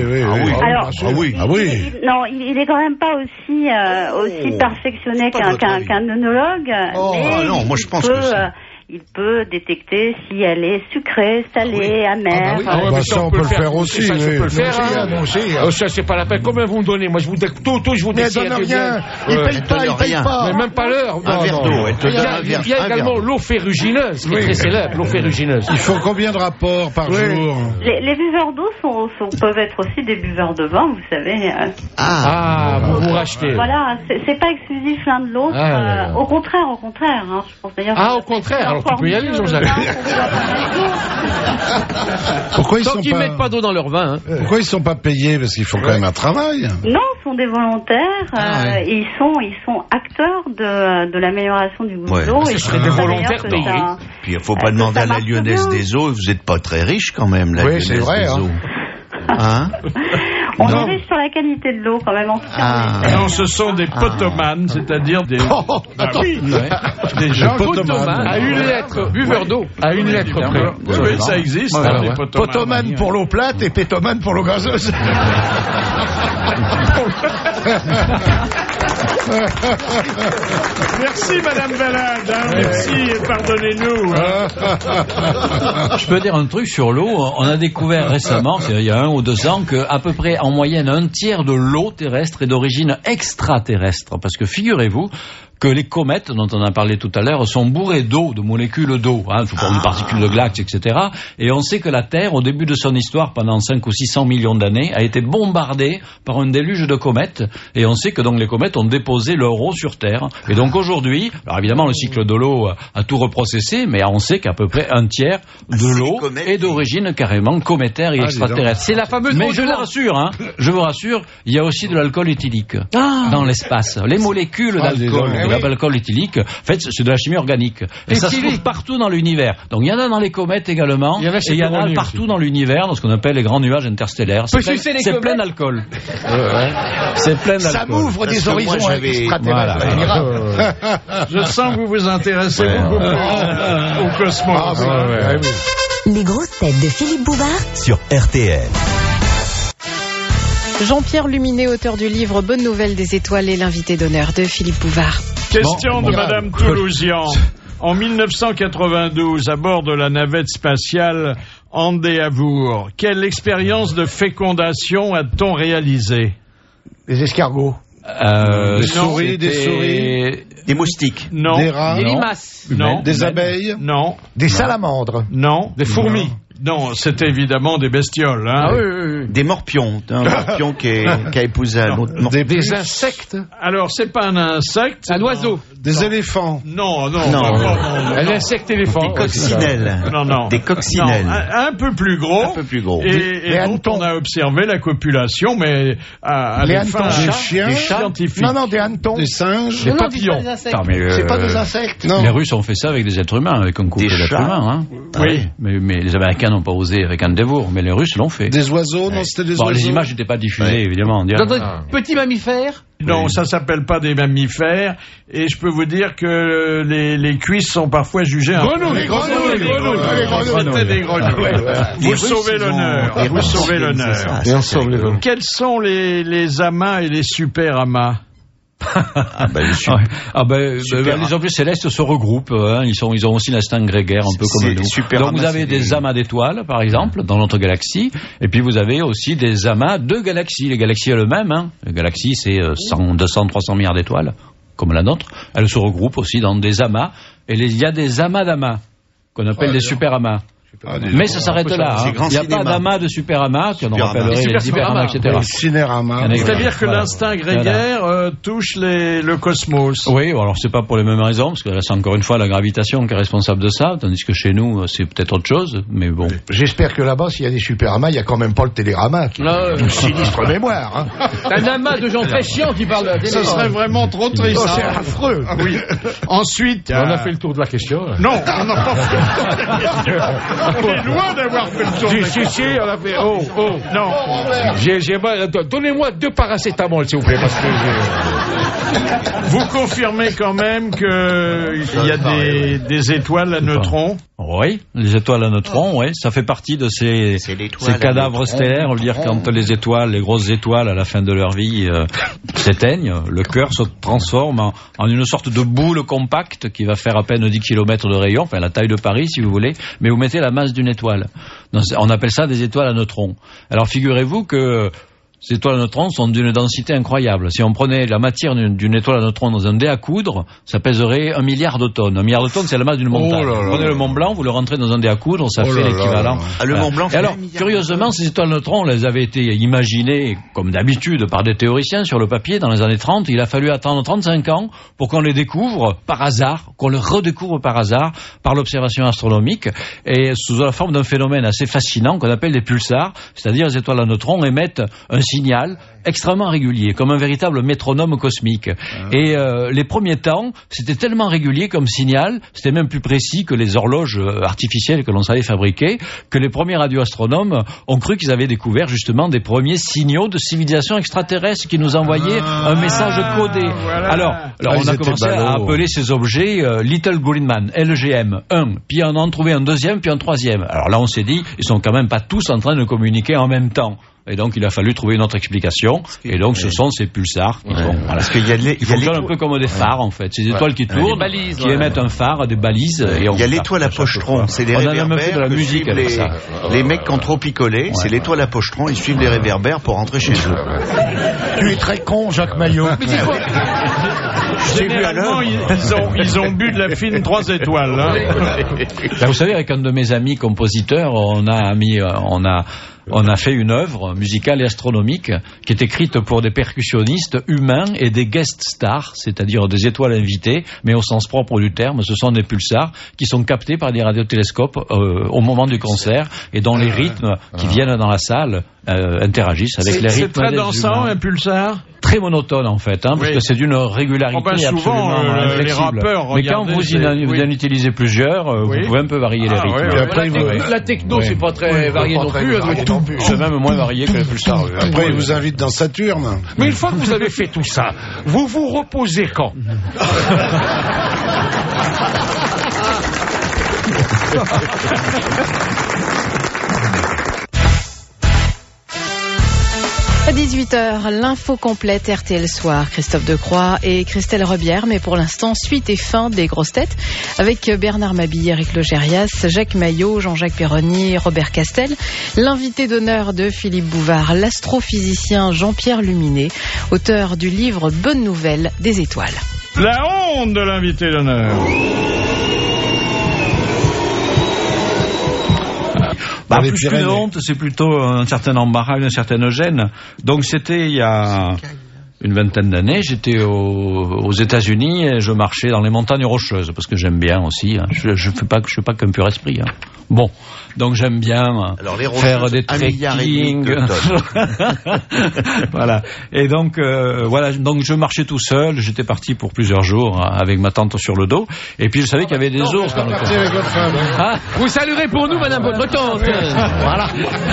Non, il est quand même pas aussi perfectionné qu'un œnologue. Moi je pense que il peut détecter si elle est sucrée, salée, amère. Ça, on peut le faire aussi. Ça, je peux le faire. Ça, c'est pas la peine. Combien vous me donnez? Moi, je vous tout, je vous décide. Mais donne rien. Il paye pas. Mais même pas l'heure. Un verre d'eau. Il y a également l'eau ferrugineuse, qui est très célèbre, l'eau ferrugineuse. Il faut combien de rapports par jour? Les buveurs d'eau peuvent être aussi des buveurs de vin, vous savez. Vous rachetez. Voilà, c'est pas exclusif l'un de l'autre. Au contraire, hein. Je pense d'ailleurs. Au contraire. Alors tu peux y aller, Jean-Jacques. Pourquoi ils Tant qu'ils mettent pas d'eau dans leur vin. Pourquoi ils sont pas payés? Parce qu'ils font quand même un travail. Non, ce sont des volontaires. Ils sont acteurs de l'amélioration du goût de l'eau. Ce seraient des volontaires payés. Puis il ne faut pas demander à la Lyonnaise des Eaux, vous n'êtes pas très riche quand même, la Lyonnaise des Eaux. Hein? On est riche sur la qualité de l'eau quand même en Non, ce sont des potomanes, c'est-à-dire des... des gens potomanes. À une lettre, buveur d'eau. À une lettre près. Oui, ça existe, des potomanes. Potomane pour l'eau plate et pétomane pour l'eau gazeuse. Merci Madame Valade, merci et pardonnez-nous. Je peux dire un truc sur l'eau. On a découvert récemment, il y a 1 ou 2 ans, que à peu près en moyenne 1/3 de l'eau terrestre est d'origine extraterrestre. Parce que figurez-vous que les comètes, dont on a parlé tout à l'heure, sont bourrées d'eau, de molécules d'eau, sous forme de particules de glace, etc. Et on sait que la Terre, au début de son histoire, pendant 500 ou 600 millions d'années, a été bombardée par un déluge de comètes. Et on sait que donc les comètes ont déposé leur eau sur Terre. Et donc aujourd'hui, alors évidemment le cycle de l'eau a tout reprocessé, mais on sait qu'à peu près 1/3 de l'eau est d'origine carrément cométaire et extraterrestre. C'est la fameuse mais je vous rassure, il y a aussi de l'alcool éthylique dans l'espace. Les molécules d'alcool, l'alcool éthylique, en fait, c'est de la chimie organique. Et ça se trouve partout dans l'univers. Donc il y en a dans les comètes également, et il y en a partout dans l'univers, dans ce qu'on appelle les grands nuages interstellaires. C'est plein d'alcool. C'est plein d'alcool. Ça m'ouvre des horizons extraterrestres. Je sens que vous vous intéressez beaucoup au cosmos. Les grosses têtes de Philippe Bouvard sur RTL. Jean-Pierre Luminet, auteur du livre Bonne Nouvelle des Étoiles, est l'invité d'honneur de Philippe Bouvard. Question de Madame Toulousian. En 1992, à bord de la navette spatiale Andéavour, quelle expérience de fécondation a-t-on réalisée? Les escargots. Des souris. Des moustiques. Non. Des rats. Des limaces. Non. Des abeilles. Non. Des salamandres. Non. Des fourmis. Non, c'est évidemment des bestioles. Des morpions. Un morpion qui a épousé un autre morpion. Des insectes. Alors, c'est pas un insecte. Un oiseau. Des éléphants. Non. Un insecte éléphant. Des coccinelles. Non. Des coccinelles. Non, un peu plus gros. Et dont on a observé la copulation, mais à les des fins scientifiques. Non, des hannetons. Des singes. Des papillons. C'est pas des insectes. Les Russes ont fait ça avec des êtres humains, avec un couple d'êtres humains. Oui. Mais les Américains n'ont pas osé avec Andéavour, mais les Russes l'ont fait. Des oiseaux, non, c'était des oiseaux. Les images n'étaient pas diffusées, évidemment. Dans un petit mammifère. Non, ça s'appelle pas des mammifères. Et je peux vous dire que les cuisses sont parfois jugées... Les grenouilles. C'était des grenouilles. Vous sauvez l'honneur. Vous sauvez l'honneur. Quels sont les amas et les super amas? Les objets célestes se regroupent, ils ont aussi l'instinct grégaire un peu comme nous. Donc vous avez des amas d'étoiles par exemple dans notre galaxie, et puis vous avez aussi des amas de galaxies. Les galaxies elles-mêmes, les galaxies c'est 100, 200, 300 milliards d'étoiles comme la nôtre, elles se regroupent aussi dans des amas, et il y a des amas d'amas qu'on appelle des super amas. Mais ça s'arrête là. Il n'y a pas d'amas de super amas, qu'on rappellerait les super amas, etc. C'est-à-dire que l'instinct grégaire touche le cosmos. Oui, alors c'est pas pour les mêmes raisons, parce que c'est encore une fois la gravitation qui est responsable de ça, tandis que chez nous c'est peut-être autre chose, mais bon. J'espère que là-bas, s'il y a des super amas, il n'y a quand même pas le télérama qui est une sinistre mémoire. Un amas de gens très chiants qui parlent de ça serait vraiment trop triste. C'est affreux. Oui. Ensuite, on a fait le tour de la question. Non, on n'a pas fait. On est loin d'avoir fait le tour de la question. Si, on a fait. Non. Donnez-moi 2 paracétamol, s'il vous plaît, parce que Vous confirmez quand même qu'il y a des étoiles à neutrons? Oui, les étoiles à neutrons, oui, ça fait partie de ces cadavres stellaires. On veut dire quand les grosses étoiles, à la fin de leur vie, s'éteignent, le cœur se transforme en une sorte de boule compacte qui va faire à peine 10 km de rayon, enfin la taille de Paris si vous voulez, mais vous mettez la masse d'une étoile. Donc, on appelle ça des étoiles à neutrons. Alors figurez-vous que ces étoiles à neutrons sont d'une densité incroyable. Si on prenait la matière d'une étoile à neutrons dans un dé à coudre, ça pèserait 1 milliard de tonnes. 1 milliard de tonnes, c'est la masse d'une montagne. Vous prenez le Mont Blanc, vous le rentrez dans un dé à coudre, ça fait l'équivalent. Le Mont Blanc. Et alors, curieusement, ces étoiles à neutrons, elles avaient été imaginées, comme d'habitude, par des théoriciens sur le papier dans les années 30. Il a fallu attendre 35 ans pour qu'on les découvre par hasard, qu'on les redécouvre par hasard, par l'observation astronomique, et sous la forme d'un phénomène assez fascinant qu'on appelle des pulsars, c'est-à-dire les étoiles à neutrons émettent un signal extrêmement régulier, comme un véritable métronome cosmique. Et les premiers temps, c'était tellement régulier comme signal, c'était même plus précis que les horloges artificielles que l'on savait fabriquer, que les premiers radioastronomes ont cru qu'ils avaient découvert justement des premiers signaux de civilisation extraterrestre qui nous envoyaient un message codé. Alors on a commencé à appeler ces objets Little Green Man, LGM 1, puis on en a trouvé un deuxième, puis un troisième. Alors là on s'est dit, ils sont quand même pas tous en train de communiquer en même temps. Et donc il a fallu trouver une autre explication. Et donc ce sont ces pulsars qui vont. Voilà. Parce qu'il y a fonctionnent un peu comme des phares en fait. Ces étoiles qui tournent, balises, qui émettent un phare, des balises. Et il y a l'étoile à pochetron. C'est les réverbères. On a même fait de la musique avec ça. Les mecs qui ont trop picolé, c'est l'étoile à pochetron. Ils suivent les réverbères pour rentrer chez eux. Tu es très con, Jacques Maillot. Généralement, ils ont bu de la fine 3 étoiles. Hein. Là, vous savez, avec un de mes amis compositeurs, on a fait une œuvre musicale et astronomique qui est écrite pour des percussionnistes humains et des guest stars, c'est-à-dire des étoiles invitées, mais au sens propre du terme, ce sont des pulsars qui sont captés par des radiotélescopes au moment du concert et dont les rythmes qui viennent dans la salle interagissent avec les rythmes. C'est très dansant, un pulsar. Très monotone en fait, parce que c'est d'une régularité absolument inflexible. Mais quand vous en utilisez plusieurs, vous pouvez un peu varier les rythmes. La techno, c'est pas très varié non plus. C'est même moins varié que les pulsars. Après, il vous invite dans Saturne. Mais une fois que vous avez fait tout ça, vous vous reposez quand? À 18h, l'info complète RTL Soir. Christophe Decroix et Christelle Rebière. Mais pour l'instant, suite et fin des grosses têtes avec Bernard Mabille, Eric Logérias, Jacques Maillot, Jean-Jacques Perroni, Robert Castel. L'invité d'honneur de Philippe Bouvard, l'astrophysicien Jean-Pierre Luminet, auteur du livre Bonne nouvelle des étoiles. La honte de l'invité d'honneur. Plus qu'une honte, c'est plutôt un certain embarras, une certaine gêne. Donc c'était il y a une vingtaine d'années, j'étais aux États-Unis et je marchais dans les montagnes rocheuses parce que j'aime bien aussi. Hein. Je fais pas qu'un pur esprit. Hein. Bon, donc j'aime bien faire des trekking. Voilà. Et donc donc je marchais tout seul. J'étais parti pour plusieurs jours avec ma tante sur le dos. Et puis je savais qu'il y avait des ours dans le coin. Vous saluerez pour nous, madame votre tante. Voilà.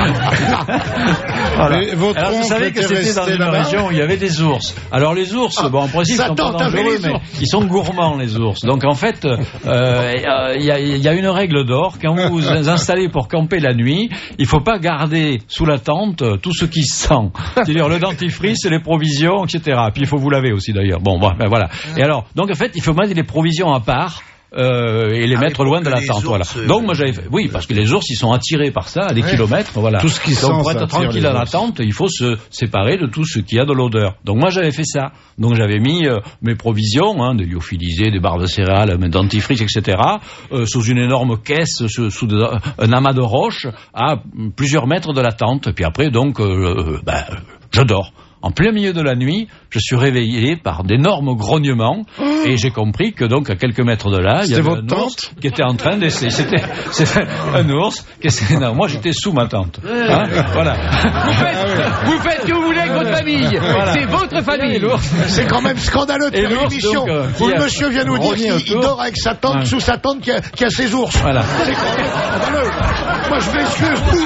Alors vous savez que c'était dans une région où il y avait des ours. Alors les ours, en principe, ils sont pas dangereux, mais ils sont gourmands les ours. Donc en fait, il y a une règle d'or. Quand vous vous installez pour camper la nuit, il faut pas garder sous la tente tout ce qui sent. C'est-à-dire le dentifrice, les provisions, etc. Puis il faut vous laver aussi d'ailleurs. Bon, voilà. Et alors, donc en fait, il faut mettre les provisions à part. Et les mettre loin de la tente, voilà. Donc moi j'avais fait, oui, parce que les ours ils sont attirés par ça à des kilomètres, voilà. Tout ce qui donc pour être tranquille à la tente, il faut se séparer de tout ce qui a de l'odeur. Donc moi j'avais fait ça. Donc j'avais mis mes provisions, des lyophilisés, des barres de céréales, mes dentifrices, etc. Sous une énorme caisse, sous un amas de roches, à plusieurs mètres de la tente. Puis après donc, je dors. En plein milieu de la nuit, je suis réveillé par d'énormes grognements et j'ai compris que donc à quelques mètres de là, il y avait un ours qui était en train d'essayer. C'était un ours qui essayait. Non, moi j'étais sous ma tente. Hein, voilà. Vous faites ce que vous voulez avec votre famille. Voilà. C'est votre famille. C'est quand même scandaleux de faire une émission où le monsieur vient nous dire qu'il dort avec sa tante sous sa tente qui a ses ours. Voilà. C'est quand même scandaleux. Moi je m'excuse. Où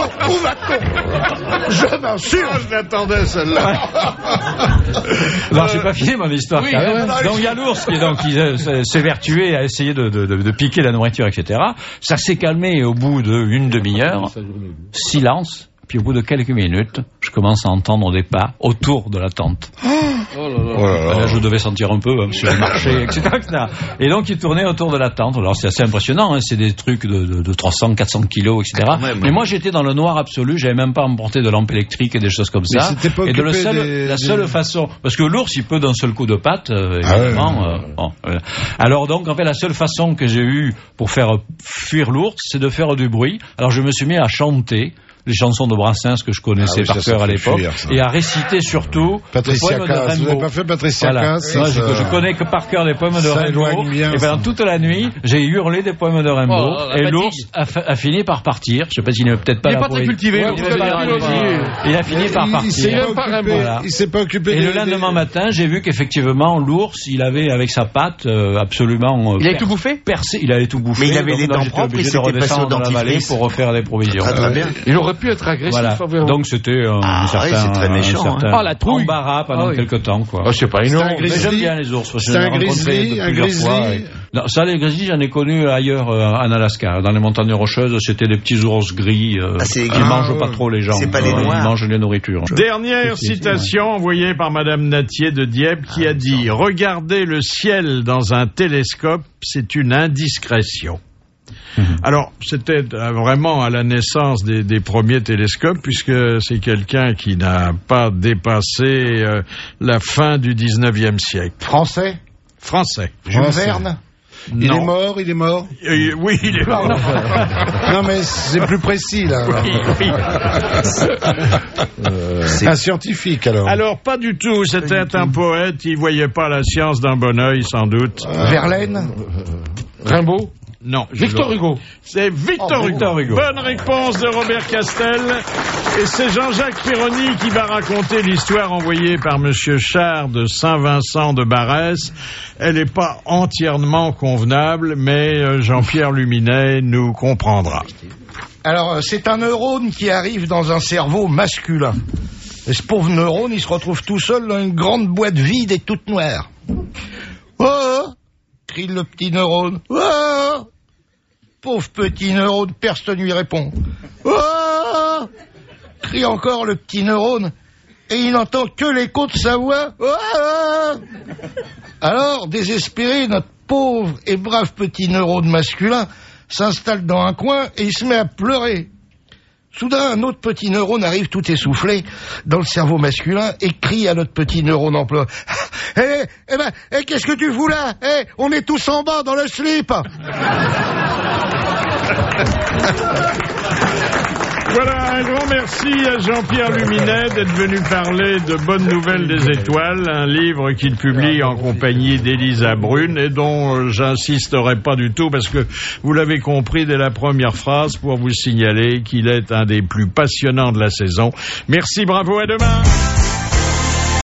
va-t-on Je m'assure. Je l'attendais celle-là. Non, j'ai pas fini mon histoire. Oui, donc il y a l'ours qui s'évertuait à essayer de piquer la nourriture, etc. Ça s'est calmé au bout d'une demi-heure. Silence. Puis au bout de quelques minutes, je commence à entendre des pas autour de la tente. Là, je devais sentir un peu sur le marché, etc., etc. Et donc, il tournait autour de la tente. Alors, c'est assez impressionnant. C'est des trucs de 300, 400 kilos, etc. Mais moi, j'étais dans le noir absolu. J'avais même pas emporté de lampe électrique et des choses comme ça. Et la seule façon... Parce que l'ours, il peut d'un seul coup de patte, évidemment. Alors donc, en fait, la seule façon que j'ai eue pour faire fuir l'ours, c'est de faire du bruit. Alors, je me suis mis à chanter les chansons de Brassens que je connaissais par cœur à l'époque, et à réciter surtout Patricia le poème de Cass. Rimbaud. Vous n'avez pas fait Patricia Cass? Moi, je connais que par cœur les poèmes de Rimbaud, et pendant toute la nuit, j'ai hurlé des poèmes de Rimbaud, et l'ours a fini par partir. Je sais pas s'il n'est peut-être pas là. Il n'est pas très cultivé. Il a fini par partir. Il s'est pas occupé. Et le lendemain matin, j'ai vu qu'effectivement, l'ours, il avait avec sa patte absolument. Il avait tout bouffé. Percé. Il avait tout bouffé. Mais il avait les dents propres. Il s'était passé au dans la vallée pour refaire des provisions. Très bien. Il aurait pu être agressif. Voilà. Donc c'était un certain la trouille. embarras pendant quelque temps, quoi. Oh, c'est pas énorme. Mais j'aime bien les ours. C'est un grizzly. Non, ça, les grizzlies, j'en ai connu ailleurs en Alaska, dans les montagnes rocheuses. C'était des petits ours gris qui mangent pas trop les gens. C'est pas les noirs. Ils mangent les nourritures. Dernière citation envoyée par Madame Natier de Dieppe qui a dit « Regarder le ciel dans un télescope, c'est une indiscrétion ». Alors, c'était vraiment à la naissance des premiers télescopes, puisque c'est quelqu'un qui n'a pas dépassé la fin du 19e siècle. Français. Jules Verne. Il est mort. Oui, il est mort. Non, mais c'est plus précis, là. Un scientifique, alors. Alors, pas du tout. C'était un poète. Il voyait pas la science d'un bon œil, sans doute. Verlaine. Rimbaud. Non. Victor Hugo. C'est Victor Hugo. Bonne réponse de Robert Castel. Et c'est Jean-Jacques Perroni qui va raconter l'histoire envoyée par Monsieur Char de Saint-Vincent de Barès. Elle n'est pas entièrement convenable, mais Jean-Pierre Luminet nous comprendra. Alors, c'est un neurone qui arrive dans un cerveau masculin. Et ce pauvre neurone, il se retrouve tout seul dans une grande boîte vide et toute noire. « Oh !» crie le petit neurone. « Oh !» Pauvre petit neurone, personne ne lui répond. « Oh !» crie encore le petit neurone, et il n'entend que l'écho de sa voix. « Oh !» Alors, désespéré, notre pauvre et brave petit neurone masculin s'installe dans un coin et il se met à pleurer. Soudain, un autre petit neurone arrive tout essoufflé dans le cerveau masculin et crie à notre petit neurone en pleurs. « qu'est-ce que tu fous là ? On est tous en bas dans le slip !» Voilà, un grand merci à Jean-Pierre Luminet d'être venu parler de Bonnes Nouvelles des Étoiles, un livre qu'il publie en compagnie d'Elisa Brune et dont j'insisterai pas du tout parce que vous l'avez compris dès la première phrase pour vous signaler qu'il est un des plus passionnants de la saison. Merci, bravo, à demain.